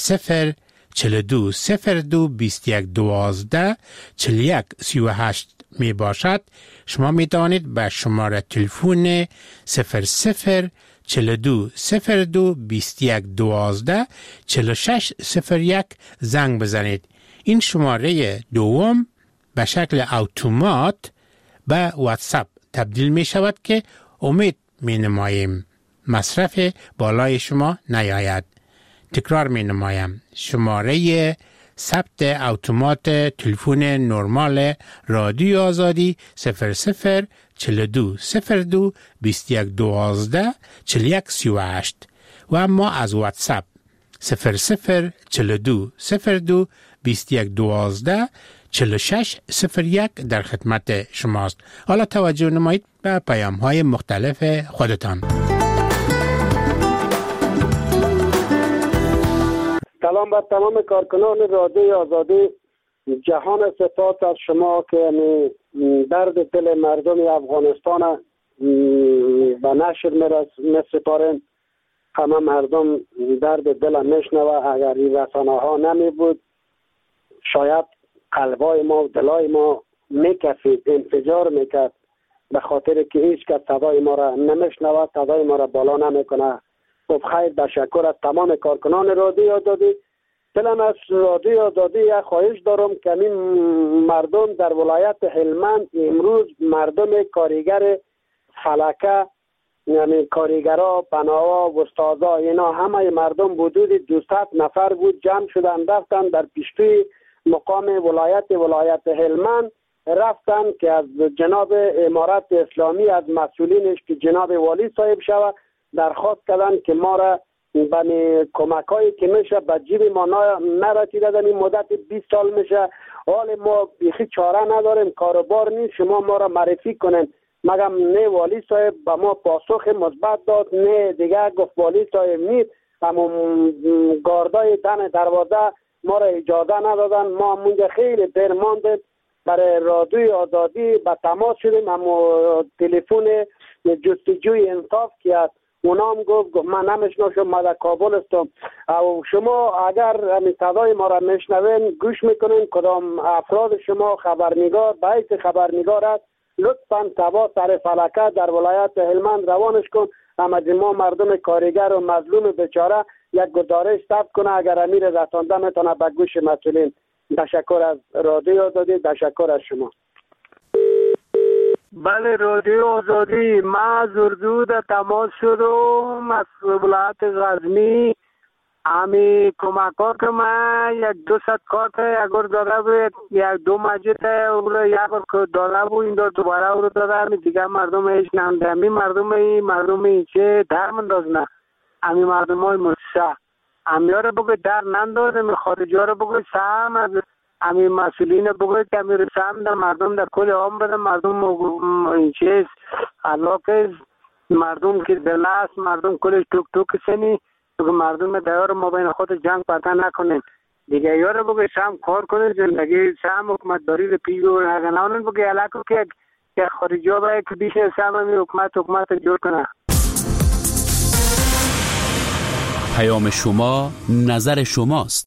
00 42 02 21 12 41 38 می باشد شما می توانید به شماره تلفن 004221124601 زنگ بزنید. این شماره دوم به شکل اتومات به واتساپ تبدیل می شود که امید می نماییم مصرف بالای شما نیاید. تکرار می نمایم. شماره ثبت اتومات تلفن نرمال رادیو آزادی 004221124138 و اما از واتساپ 004221124601 در خدمت شماست. حالا توجه نمایید به پیام های مختلف خودتان. سلام بر تمام کارکنان رادیو آزادی. جهان سپاس از شما که درد دل مردم افغانستان به نشر می‌سپارین. همه مردم درد دل میشنوه. اگر این رسانه ها نمی بود شاید قلبای ما و دلای ما میکفید، انفجار میکرد، به خاطر که هیچ کس صدای ما را نمیشنوه، صدای ما را بالا نمیکنه. خب خیر، تشکر از تمام کارکنان رادیو آزادی. دلم از رادیو آزادی یک خواهش دارم که این مردم در ولایت هلمند امروز مردم کارگر فلکه، یعنی کارگرها، بناها و استادا، اینا همه مردم حدود 200 نفر بود، جمع شدن رفتن در پیشتوی مقام ولایت هلمند، رفتن که از جناب امارت اسلامی، از مسئولینش که جناب والی صاحب شود درخواست کردن که ما را به کمک هایی که میشه به جیب ما نرسیده. در این مدت 20 سال میشه، حال ما بیخی چاره نداریم، کاروبار نیست، شما ما را معرفی کنین. مگم نه والی صاحب به ما پاسخ مثبت داد، نه دیگه گفت والی صاحب نیست. اما گاردای دم دروازه ما را اجازه ندادن. ما منجا خیلی دیر ماندیم، برای رادیو آزادی به تماس شدیم، اما تلفن جستجوی انصاف که از اونام گفت من نمیشناسم، من در کابل هستم. او شما اگر همین صدای ما را میشنوین گوش میکنین، کدام افراد شما خبرنگار به حیث خبرنگار است، لطفا تبا سر فلکه در ولایت هلمند روانش کن. اما ما مردم کارگر و مظلوم بیچاره یک گزارش ثبت کنه، اگر امیر رسانده میتونه به گوش مسئولین. تشکر از رادیو آزادی، تشکر از شما. بله، رادیو آزادی، ما از اردو در تماس شدم از ولایت غزنی. همی کمک ها که من 200 کارت اگر داده بود، 2 مجید او یک داده بود، این دوباره او داده. همی دیگه مردم ایش نمده، همی مردم ایچه در منداز نه، همی مردم های مرسه همی ها رو بگوی در ننداز، همی خارجی ها رو بگوی سهم از همی مسئولین بگوی که همی رسهم در مردم در کل عام بده. مردم ایچه علاقه مردم که دل است، مردم کلش توک سنی، مردم دیار ما بین خود جنگ پرده نکنین دیگه. یاره بگه شام کار کنین، زندگی شام حکومتداری رو پیگو نگنانن. بگه علاقه که خارجی ها باید که بیش شام همی حکومت جور کنه. پیام شما نظر شماست.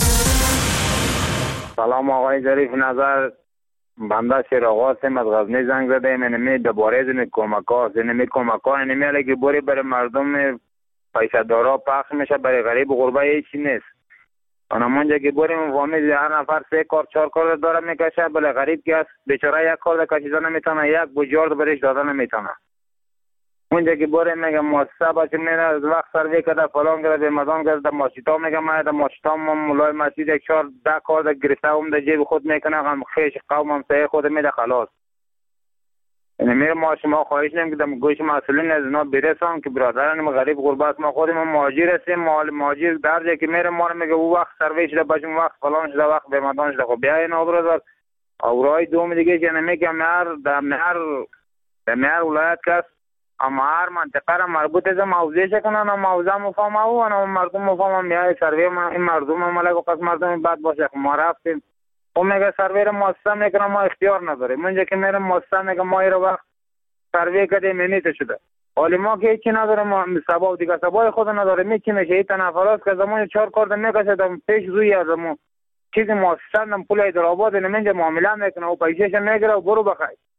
سلام آقای ظریف نظر، بنده شیراغاسم از غزنی زنگ زده. منمی دوباره زنی کمکا اینمی علیه بوری برای مردم پیسه دارا پخش میشه، برای غریب و غربه هیچی نیست. اونمونجا که بریم فامیل هر نفر 3 کار 4 کار داره میکشه، بله غریب که است بیچاره یک کار کشیده نمیتونه، یک بجارد برش داده نمیتونه. اونجا که بریم میگه مؤسسه بچه میره از وقت سروی کرده فلان کرده مدام کرده ماشیتا میگه من در ماشیتا مولای مسجد 1 4 10 کار گرفته هم در جیب خود میکنه، غم خیش قوم هم سعی خود میده خلاص. یعنی میره ما شما خواهش نمیم که در گوش مسئولین از اینا برسان که برادران غریب غربت ما خودم مهاجر هستیم. مهاجر در جایی که میره ما رو میگه او وقت سروی شده بچم وقت فلان شده وقت بمدان شده. خب بیا اینا برادر. اورای دوم دیگه که نمیگه در مهر ولایت کس اما هر منطقه را مربوط از موضوعش کنن و موضوع مفهوم او و مردم مفهوم میای سروی ما این مردم ملک و قسم مردم بد باشه. ما رفتیم و میگه سروی را مؤسسه میکنه، ما اختیار نداریم. منجا که میرم مؤسسه میگه ما این وقت سروی کردیم منیت شده، حالی ما که هیچی نداریم، ما سبا دیگه سبای خود نداریم. می چی میشه این تنفرات که زمان 4 کارت میکشه دم پیش روی ازمون چیزی مؤسسه دم پول حیدرآباد نمیشه معامله میکنه و پیسهش میگیره و برو بخیر.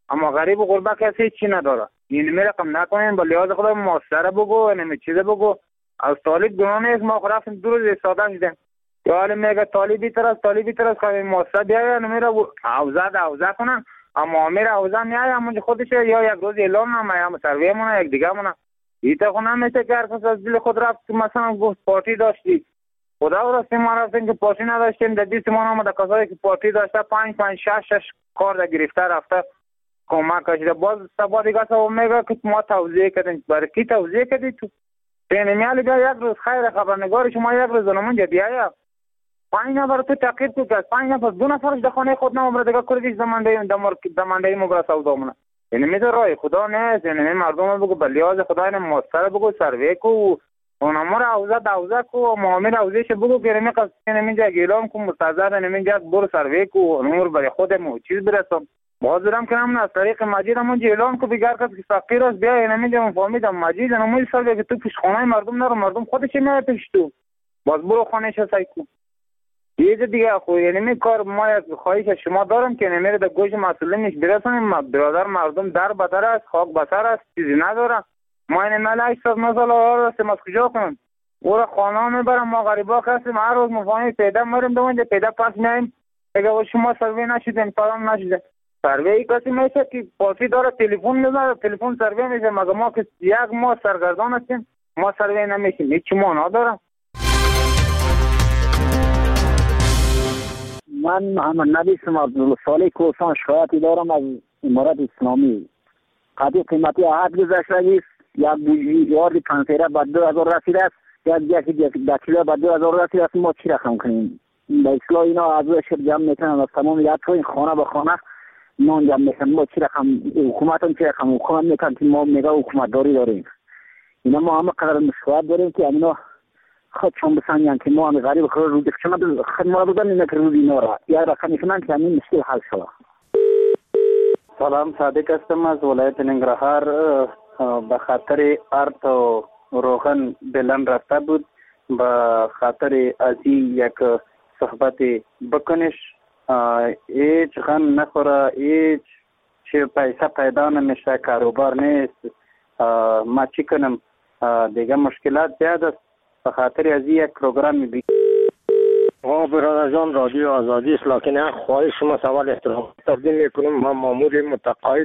اما غریب و غربه کسی چی نداره. این می رقم نکنین با لحاظ خدا مؤثره بگو نمی چیز بگو. از طالب گناه نیست، ما رفتیم دو روز استاده شدیم. یا حالا میگه طالبی تر است که مؤثر بیاید نمیره اوزه کنن. اما امیر اوزه میاد همونجا خودش یا یک روز اعلام نمه یا سروی مونه یک دیگه مونه. ایتا خونه میشه که هر کس از دل خود رفت مثلا گفت پارتی داشتی. خدا راستی ما رفتیم که پارتی نداشتیم در دیست ما نامده کسایی که پارتی داشته 5-6 کار در گرفته رفته کمک کشیده. باز سبا دیگه سبا میگه که ما توضیح کردیم. برای کی توضیح کردی تو؟ پینمیالی بیا یک روز خیر خبرنگار شما یک روز نمونجا بیایا 5 نفر تو تقیب تو که 5 نفر 2 نفرش در خانه خود نمبر دیگه کردیش دمانده مبرا سودا مونه. یعنی میده رای خدا نیست. یعنی مردم بگو بلیاز خدا این مؤثر بگو سروی کو اونمور اوزه کو معامل اوزیش بگو که نمی قصد نمیجا اعلام کو مستعزد نمیجا برو سروی کو اونمور برای خودمو چیز برسم. بازرم کنم نه از طریق مجید همون اعلام کو بیگر کس که فقیر است بیا نمیجا مفهمیدم مجید نموی سروی که تو پیش خانه مردم نرو مردم خودش میاد پیش تو باز برو خانهش سعی کو. یه دیگه خو یعنی می کار ما یک خواهش شما دارم که نمیره در گوش مسئولینش برسونیم. برادر مردم در بدر است خاک بسر است چیزی نداره. ما این مال 800 سال هستیم از کجا کنیم او خانه میبرم. ما غریبا هستیم هر روز مفاهیم پیدا میریم دوانجا پیدا پس میاییم اگه شما سروی نشیدیم پرام نشیده سروی کسی میشه که پاسی داره تلفن میزنه تلفن سروی میشه مگه ما که یک ما سرگردان هستیم ما سروی نمیشیم هیچ ما ندارم. من محمد نبی اسم عبدالصالح کوسان شکایتی دارم از امارت اسلامی. قدی قیمتی عهد گذشته است. یک بوجی 5 با 2000 رسیده است. یک دکیله با 2000 رسیده است. ما چی رقم کنیم؟ به اصلاح اینا از شب جمع میکنن از تمام حتی این خانه به خانه نان جمع میکنن. ما چی رقم حکومت هم چی رقم حکومت میکنن که ما میگه حکومت داری داریم. اینا ما همه قدر مشکلات داریم که اینا خودشون بسنجن که ما هم غریب خود رو دکشن خدمات بودن اینه که روزی اینا را یا رقم میکنن که همین مشکل حل شده. سلام صادق هستم از ولایت ننگرهار. به خاطر ارت و روغن بلن رفته بود به خاطر ازی یک صحبت بکنش هیچ غم نخوره هیچ چه پیسه پیدا نمیشه کاروبار نیست ما چی کنم دیگه مشکلات زیاد است به خاطر ازی یک پروگرام بی برادر جان رادیو آزادی است لکن خواهش شما سوال احترام تقدیم میکنم. من مامور متقاعد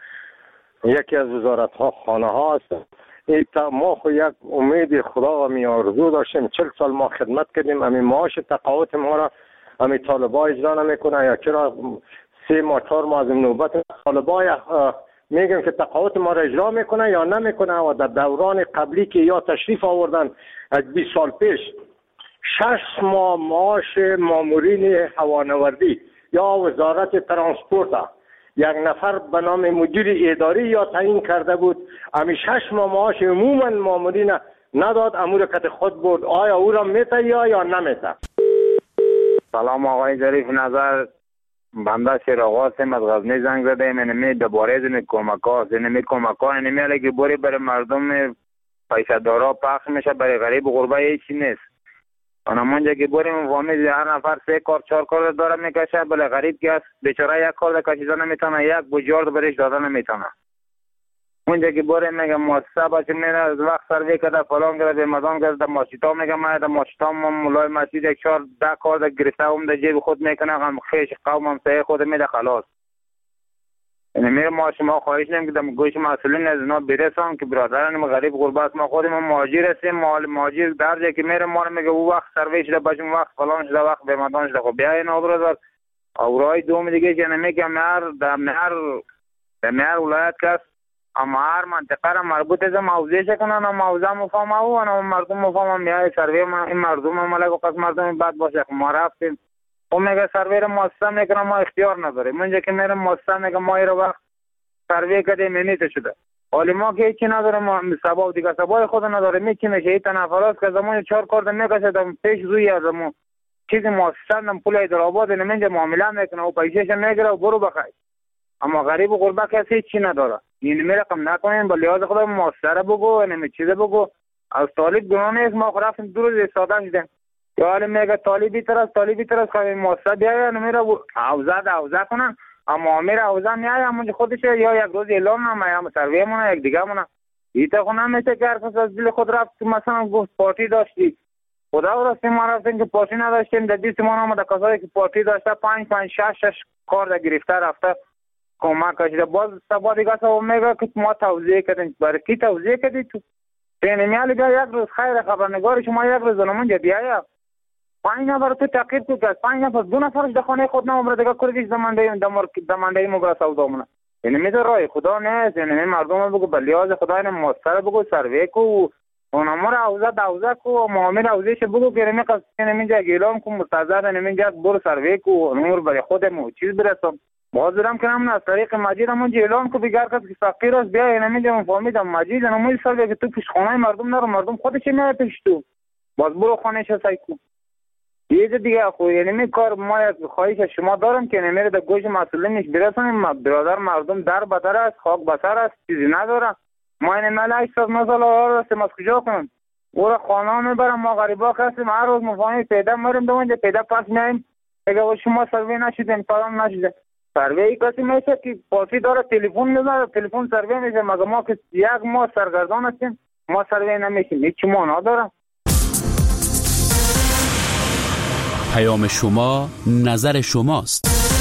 یکی از وزارت ها خانه ها هستم. ما خو یک امید خدا و میارزو داشتیم 40 سال ما خدمت کردیم همین معاش تقاعد ما را همین طالبا اجرا نمیکنه یا چرا 3 ماه 4 ماه از نوبت طالبا میگن که تقاعد ما را اجرا میکنه یا نمیکنه و در دوران قبلی که یا تشریف آوردن از 20 سال پیش 6 ماه معاش مامورین هوانوردی یا وزارت ترانسپورت یک نفر به نام مدیر اداری یا تعیین کرده بود همین 6 ماه معاش عموما مامورین نداد امور کت خود بود. آیا او را میته یا نمیته؟ سلام آقای ظریف نظر بنده شیراغ هستم از غزنی زنگ زدم. اینمی دوباره این کمک ها اینمی کمک ها اینمی علیه بوری برای مردم پیسه دارا پخش میشه برای غریب و غربه هیچی نیست. اونمونجا که بوری مفهمید هر نفر 3 کار 4 کار داره میکشه بله غریب که است بیچاره یک کار کشیده نمیتونه یک بوجارد برش داده نمیتونه. اونجا که بوری میگه مؤسسه باشه میره از وقت سروی کرده فلان کرده مدان کرده ماشیتا میگه ما در ماشیتا مولای مسجد 1 4 10 کار گرفته هم در جیب خود میکنه هم خیش قوم هم سعی خود میده خلاص. یعنی میره ما شما خواهش نیم که در گوش مسئولین از اینا برسان که برادران غریب غربت ما خودیم مهاجر هستیم مهاجر در جایی که میره ما رو میگه او وقت سروی شده باشیم وقت فلان شده وقت به مدان شده. خب بیا اینا برادر اورای دوم دیگه که نمیگه در مهر ولایت کس اما هر منطقه را مربوط از موضوعش کنن و موضوع مفهوم او و مردم مفهوم میای سروی این مردم ملک و قسم مردم بد باشه. ما رفتیم او میگه سروی را مؤسسه میکنه ما اختیار نداریم. منجا که میره مؤسسه میگه ما ایرا وقت سروی کردیم منیت شده حالی ما که هیچی نداریم ما سبا و دیگه سبای خود نداریم هیچی میشه این تنفراست که زمان 4 کارد میکشه پیش روی از زمان چیزی مؤسسه دم پول ایدرآباد نمینجا معامله میکنه و پیشش میگیره و برو بخیر. اما غریب و غربه کسی هیچی نداره. این می رقم نکنین با لحاظ خدا مؤثره بگو نمی چیزه بگو. از طالب گناه نیست ما رفتیم 2 روز استاده شدیم یا حالا میگه طالبی تر است که مؤثر بیاید نمیره اوزه کنن اما امیر حوزه میای همونجا خودش یا یک روز اعلام نمه یا سروی مونه یک دیگه مونه ایتا خود نمیشه که هر کس از دل خود رفت مثلا گفت پارتی داشتی خدا راستی ما رفتیم که پارتی نداشتیم در دیست ما آمده کسایی که پارتی داشته 5 6 کار در گرفته رفته کمک کشیده باز سبا دیگه سبا میگه که ما توضیح کردیم برای کی توضیح کردی تو میالی بیا یک روز خیر خبرنگار شما یک روز نمونجا بیایا 5 نفر تو تقیب تو که 5 نفر 2 نفرش در خانه خود نمبر دیگه کردیش دمانده مگره سودا مونه یعنی میده رای خدا نیست یعنی مردم بگو بلیاز خدا اینه مستر بگو سروی کو اونمور حوزه دوزه کو معامل حوزهش بگو که نمی قصد نمیجا گیلام کو مستعذر نمیجا برو سروی کو اونمور برای خودم چیز برسم باز دارم که نمونه از طریق مجید همون اعلان کو بگر کس که فقیر است بیا نمیجا من فهمیدم مجید نموی سروی که تو پیش خانه مردم نرو مردم خودش میاد پیش تو باز برو خانهش سعی کو یه دیگه خو یعنی می کار ما یک خواهش شما دارم که نمیره در گوش مسئولینش برسونیم برادر مردم در بدر است خاک بسر است چیزی نداره ما این مال 80 مثلا هستیم از کجا کنیم او را خانه میبرم ما غریبا هستیم هر روز مفاهیم پیدا میریم دوانجا پیدا پس میاییم اگه شما سروی نشیدین پرام نشیدین سروی کسی میشه که پاسی داره تلفن میزنه تلفن سروی میشه مگه ما که یک ماه سرگردان هستیم ما سروی نمیشیم هیچ ما نداره پیام شما نظر شماست.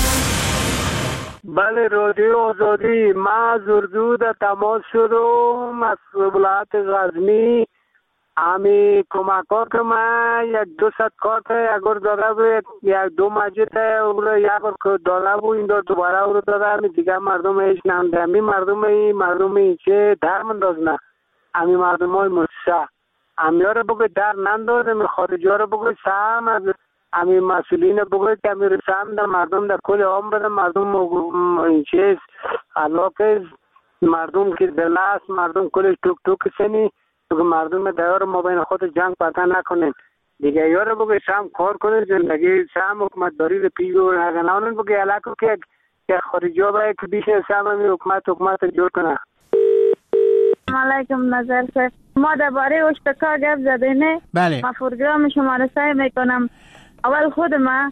بله رادیو آزادی ما از اردو در تماس شدم از ولایت غزنی همی کمکات که من 200 کارت اگر داده بود یک 2 مجید اگر یک داده بود این دار دوباره او رو داده همی دیگه مردم ایش نمده همی مردم ایچه در منداز نه همی مردم های مصح همی ها رو بگوی در ننداز همی خارجی ها رو بگوی سهم از همی مسئولین بگوی که همی رسام در مردم در کل هم بده مردم ایچه علاقه مردم که دلاست مردم کلش توک توک سنی که مردم دیار ما بین خود جنگ پتا نکنین دیگه یاره بگه شام کار کنه زندگی شام حکومتداری رو پیگو نگنانون بگه علاقه که خارجی ها باید که بیش شام همی حکومت جور کنه. علیکم نظر سر ما درباره اشتکا گپ زدینه. بله. ما پروگرام شما رو سعی میکنم اول خود ما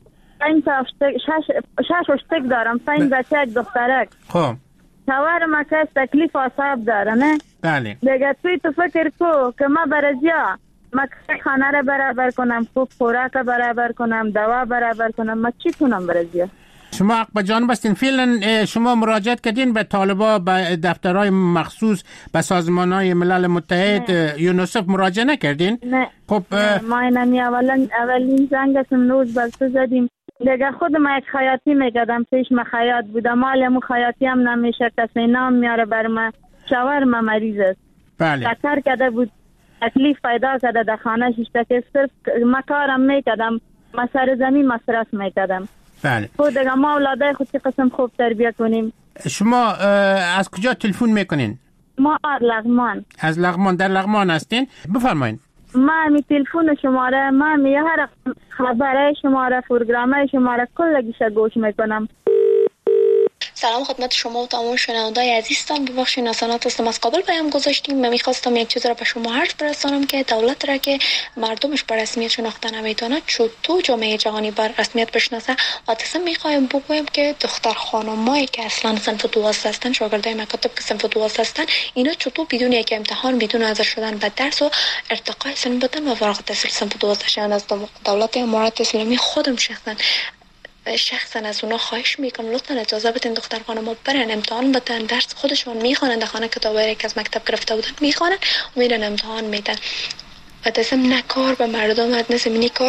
6 اشتک دارم 5 بچه یک دخترک. خب شوهر ما که تکلیف آساب داره نه؟ بله. دیگه تو فکر کو که ما برازیا ما خانه را برابر کنم خوراک برابر کنم دوا برابر کنم ما چی کنم برازیا؟ شما حق به جانب هستین. فعلا شما مراجعت کردین به طالبا به دفترهای مخصوص به سازمانهای ملل متحد یونیسف مراجعه نکردین؟ نه. خب ما اینمی اولین زنگ روز بسته زدیم دیگه خود ما یک خیاطی میکردم پیش ما خیاط بودم مالمو خیاطی هم نمیشه کسی نام میاره بر ما شوهر ما مریض است. بله. دکتر کرده بود تکلیف پیدا کرده در خانه شیشته که صرف ما کارم میکردم ما سر زمین مصرف میکردم. بله. خود دیگه ما اولاده خود که قسم خوب تربیت کنیم. شما از کجا تلفن میکنین؟ ما لغمان. از لغمان. در لغمان هستین؟ بفرمایید. ما می تلفن شماره ما می هر خبره شماره پروگرام شماره کلگیش گوش میکنم. سلام خدمت شما و تمام شنوندگان عزیزم. ببخشید ناسانات هستم از کابل پیام گذاشتیم. من میخواستم یک چیز را به شما عرض برسانم که دولت را که مردمش بر رسمیت شناخته نمیتونه چطور جامعه جهانی بر رسمیت بشناسه و تصمیم میخوایم بگویم که دختر خانمایی که اصلا صنف 12 هستن شاگردای مکاتب که صنف 12 هستن اینا چطور بدون یک امتحان بدون حاضر شدن به درس و ارتقای سن بدن و فارغ التحصیل صنف 12 شدن از دولت امارات اسلامی خودم شخصا از اونا خواهش میکنم لطفا اجازه بدین دختر خانم‌ها برن امتحان بدن درس خودشون میخوانن در خانه کتابایی که از مکتب گرفته بودن میخوانن و میرن امتحان میدن و دستم نه کار به مردم نه زمینی کار.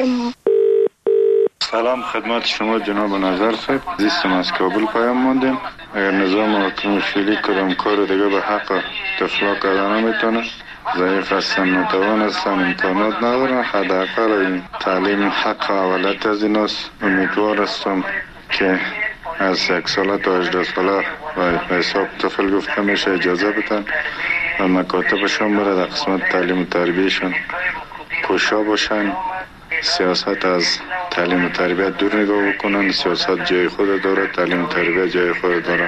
سلام خدمت شما جناب نظر صاحب زیستم از کابل پیام موندیم. اگر نظام حکومت فعلی کدام کار دیگه به حق طفلا کردن نمیتونه ضعیف هستن نتوان هستن امکانات ندارن حداقل این تعلیم حق اولت از این است. امیدوار هستم که از 1 ساله تا 18 ساله و حساب طفل گفته میشه اجازه بدن و مکاتبشون بره در قسمت تعلیم و تربیهشون کوشا باشن سیاست از تعلیم و تربیت دور نگاه بکنن. سیاست جای خود داره تعلیم و تربیت جای خود داره.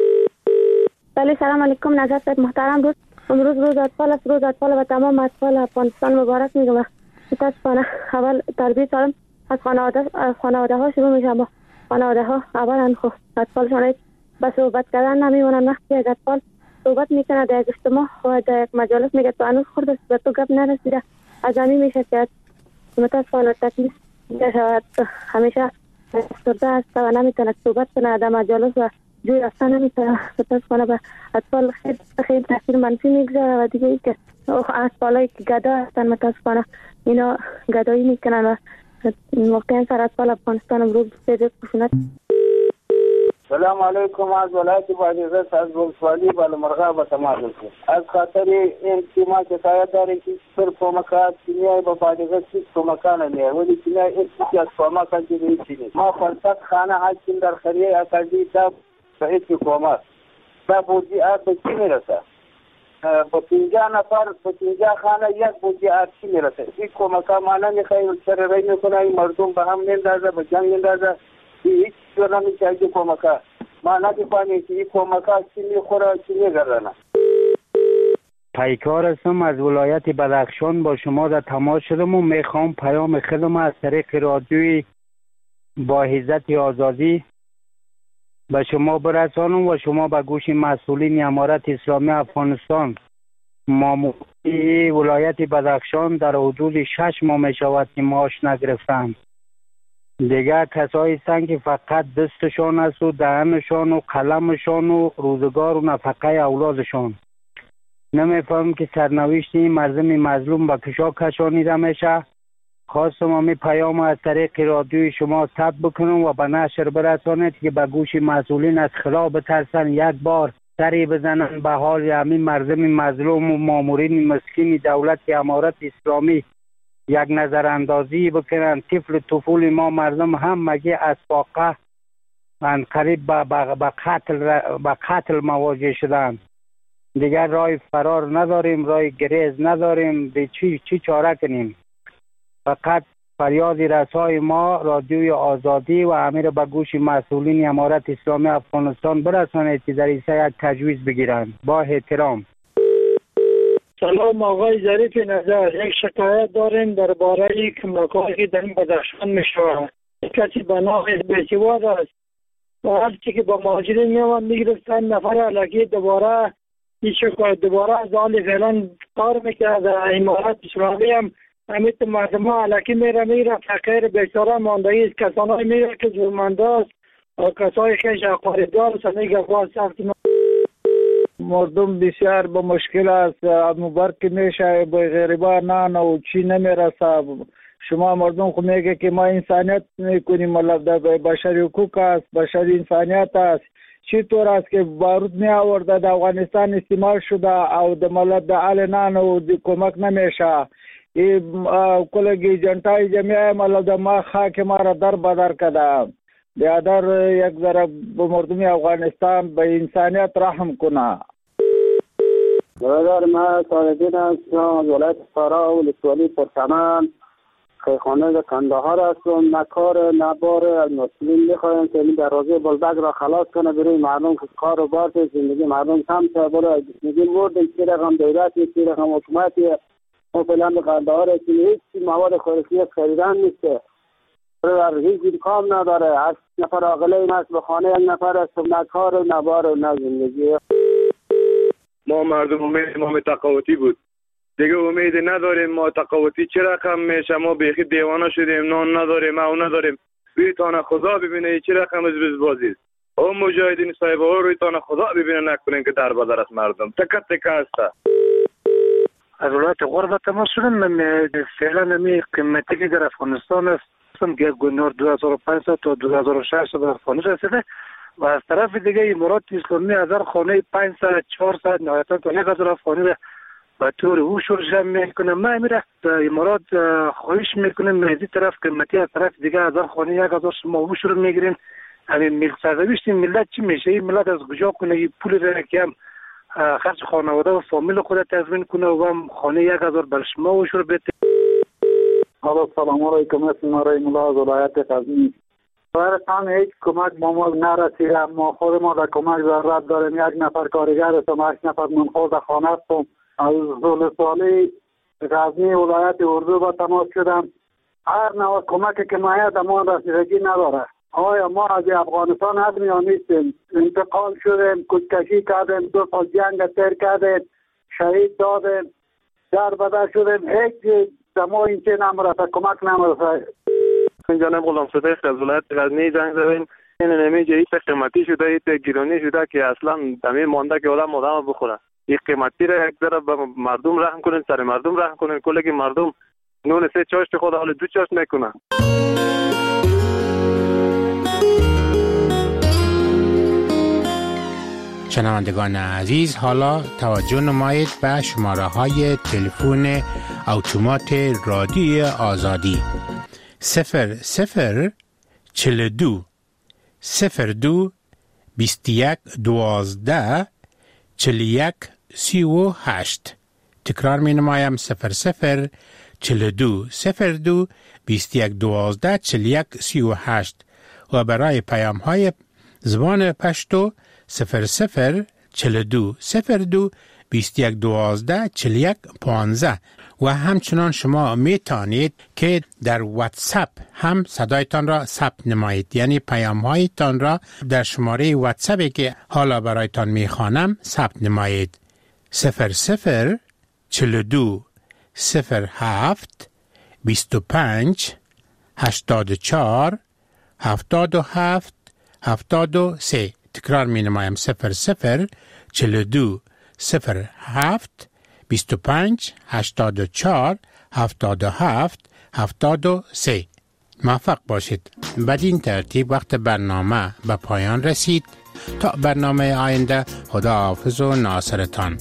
بله سلام علیکم نظر صاحب محترم بود. امروز روز اطفال است. روز اطفال و تمام اطفال افغانستان مبارک میگم. متاسفانه اول تربیت سالم از خانواده ها شروع میشه. خانواده ها اولا خب اطفالشان به صحبت کردن نمیمونن. وقتی یک اطفال صحبت میکنه در یک اجتماع و در یک مجالس میگه تو هنوز خورده به تو گپ نرسیده، از همین میشه که متاسفانه تکلیف شود همیشه استرده است و نمیتونه صحبت کنه در مجالس و جوی رفتن نمیتونه. متاسفانه به اطفال خیلی تاثیر منفی میگذاره و دیگه ای که اطفالایی که گدا هستن متاسفانه اینا گدایی میکنن و واقعا سر اطفال افغانستان امروز بسیار خشونت. سلام علیکم. از ولایت بادغیس از ولسوالی بالامرغه به تماس هستم. از خاطر این تیما که شاید داره که پر کمکات کیمیایی به بادغیس کمکان نه ولی کیمیایی هیچ از کمکان دیگه نیست. ما 500 خانه هستیم در خریه اکادی تا به هیچ کمک با بودی آب به چی میرسه؟ با 50 نفر با 50 خانه یک بودی آب چی میرسه؟ این کمکان ما نمیخوایم سر رای میکنه، این مردم به هم نندازه، به جنگ نندازه. هیچ جور نمیشه که کمکا ما نمی‌فهمیم که این کمکا چی میخوره چی میگردنه. پیکار هستم از ولایت بدخشان با شما در تماس شدم و میخوام پیام خودم از طریق رادیوی با عزت آزادی به شما برسانم و شما به گوش مسئولین امارت اسلامی افغانستان. ماموری ولایت بدخشان در حدود 6 ماه میشود که معاش نگرفتند. دیگر کسایی هستند که فقط دستشان است و دهنشان و قلمشان و روزگار و نفقه اولادشان. نمیفهم که سرنوشت این مردم مظلوم به کشا کشانیده میشه. خواستم همی پیام از طریق رادیوی شما ثبت بکنم و به نشر برسانید که به گوش مسئولین از خلا بترسن، یک بار سری بزنن به حال همین مردم مظلوم و مامورین مسکین دولت امارت اسلامی یک نظر اندازی بکنن. طفول ما مردم هم مگه از واقع من قریب به قتل مواجه شدن. دیگر راه فرار نداریم، راه گریز نداریم، به چی چاره کنیم؟ فقط فریاد رسای ما رادیوی آزادی و امیر به گوش مسئولین امارت اسلامی افغانستان برسانید که در ایسا یک تجویز بگیرند. با احترام. سلام آقای ظریف نظر، یک شکایت داریم درباره کمک‌هایی که در این بدخشان میشود. کسی به نام بیسواد است و هر چی که با مهاجرین میوان میگرفتن نفر علاقی دوباره این شکایت دوباره از حال فعلا کار میکنه. در امارت اسلامی هم امیت مردم ها علاقی میره فقیر بیچاره ماندهی است، کسانی میره که ظلمنده است و کسای خیش اقاریدار است. میگه باز مردم بسیار با مشکل است، مبارک میشه به غریبا نه و چی نمیرسه. شما مردم خود میگه که ما انسانیت میکنیم، مطلب بشری حقوق است، بشری انسانیت است. چطور است که بارود می آورده در افغانستان استعمال شده او در ملت در حال نه و کمک نمیشه. این کلگی جنتای جمعه مطلب ما خاک ما را در بدر کده. بیادر یک ذره به مردم افغانستان به انسانیت رحم کنه. برادر ما سالدین هستم از ولایت فرا و ولسوالی پرچمن خیخانه در کندهار هستم. نه کار نه بار از مسئولین میخوایم که این دروازه بلدک را خلاص کنه برای مردم که کار و بار زندگی مردم کم شه. برای زندگی بردیم چی رقم دولتی چی رقم حکومتی ما فعلا به کندهار هستیم هیچ مواد خوراکی خریدن نیسته. برای هیچ کام نداره. 8 نفر عاقله این است به خانه یک نفر است، نه کار و نه بار و نه زندگی. ما مردم امید ما تقاوتی بود دیگه، امید نداریم. ما تقاوتی چه رقم میشه؟ ما بیخی دیوانه شدیم، نان نداریم او نداریم. رویتان خدا ببینه چه رقم از بازی است. او مجاهدین صاحب ها رویتان خدا ببینه نکنین که در بدر است مردم تکه تکه است. از ولایت غرب تماس شدم. فعلا نمی قیمتی که در افغانستان است که گنور 2500 تا 2600 به افغانی رسیده و از طرف دیگه امارات اسلامی از هر خانه 500 400 نهایتا تا 1000 افغانی را به طور اوشور جمع میکنه. ما میره امارات خواهش میکنیم از طرف قیمتی از طرف دیگه از هر خانه 1000 شما اوشور میگیرین. همین میل سرنوشت ملت چی میشه؟ این ملت از کجا کنه این پول را که هم خرج خانواده و فامیل خود تضمین کنه و هم خانه 1000 بر شما اوشور بده. سلام علیکم. اسم رحیم الله از ولایت غزنی. برایتان هیچ کمک با ما نرسیده. ما خود ما در کمک ضرورت داریم. 1 نفر کارگر هستم، 8 نفر منخوض خانه هستم. از ولسوالی غزنی ولایت اردو با تماس شدم. هر نوع کمک که مایه در ما رسیدگی نداره. آیا ما از افغانستان حد نیستیم، انتقال شدیم، کشکشی کردیم، 2 سال جنگ تیر کردیم، شهید دادیم، در بدر شدیم، هیچ دما این چه نمرسه، کمک نمرسه. جناب غلام صدیق از ولایت غزنی زنگ زدیم. این نمیجه ایت قیمتی شده، ایت گیرانی شده که اصلا دمی مانده که آدم بخوره. این قیمتی را یک ذره به مردم رحم کنین، سر مردم رحم کنین، کلی که مردم نون 3 چاشت خود حال 2 چاشت میکنن. شنوندگان عزیز، حالا توجه نمایید به شماره های تلفن اتومات رادیو آزادی 00 42 02 21 12 41 38. تکرار می نمایم 00 42 02 21 12 41 38 و برای پیام های زبان پشتو 00 42 02 21 12 41 15 و همچنان شما می توانید که در واتساپ هم صدایتان را ثبت نمایید، یعنی پیام هایتان را در شماره واتساپی که حالا برایتان می خوانم ثبت نمایید 00 42 07 25 84 77 73. تکرار می نمایم 00 42 07 25 84 77 73. موفق باشید. بدین ترتیب وقت برنامه به پایان رسید. تا برنامه آینده، خداحافظ و ناصرتان.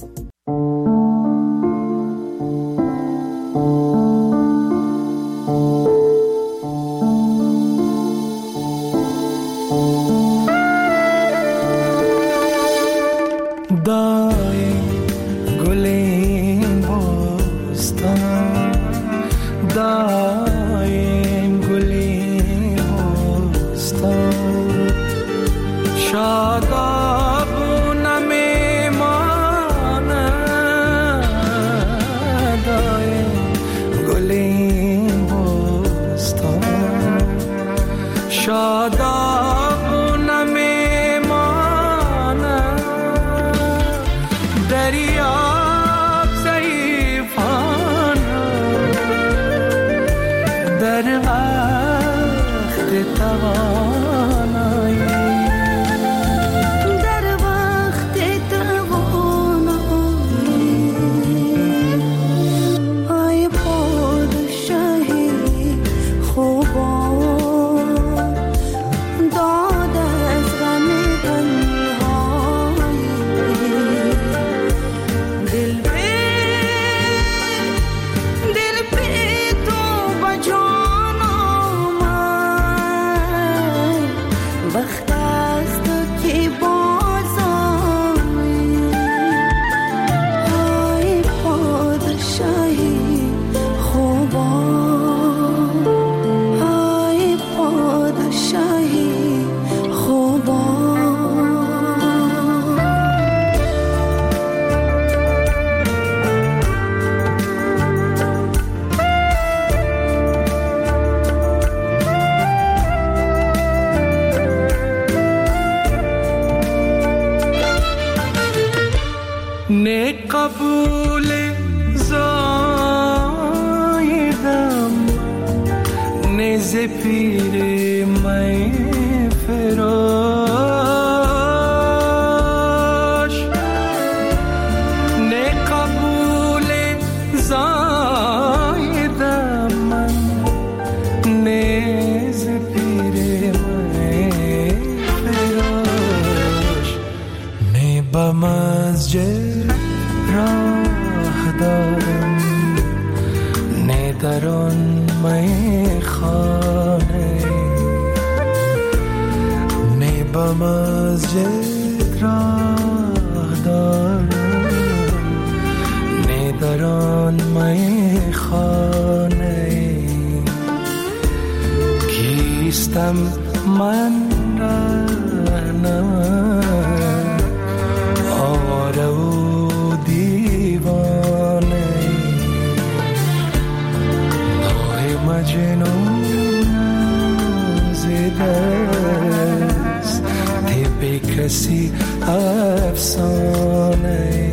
قبول زایدم نز پیر می فراش نه قبول زایدم من نز پیر می فراش نه به مسجد راه دارم نه در آن میخانه نه به مسجد راه دارم نه در آن میخانه کیستم من رهنم آواره و دیوانه نوع مجنون زده کسی افسانه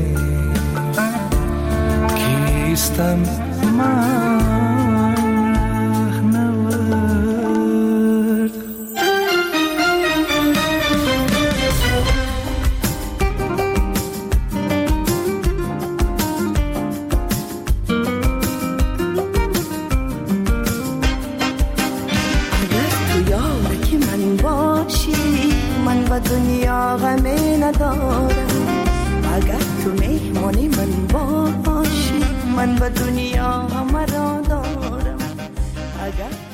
کیستم من رهنورد و دنیا غمی ندارم اگر تو مهمانی من باشی من و دنیا همه را دارم اگر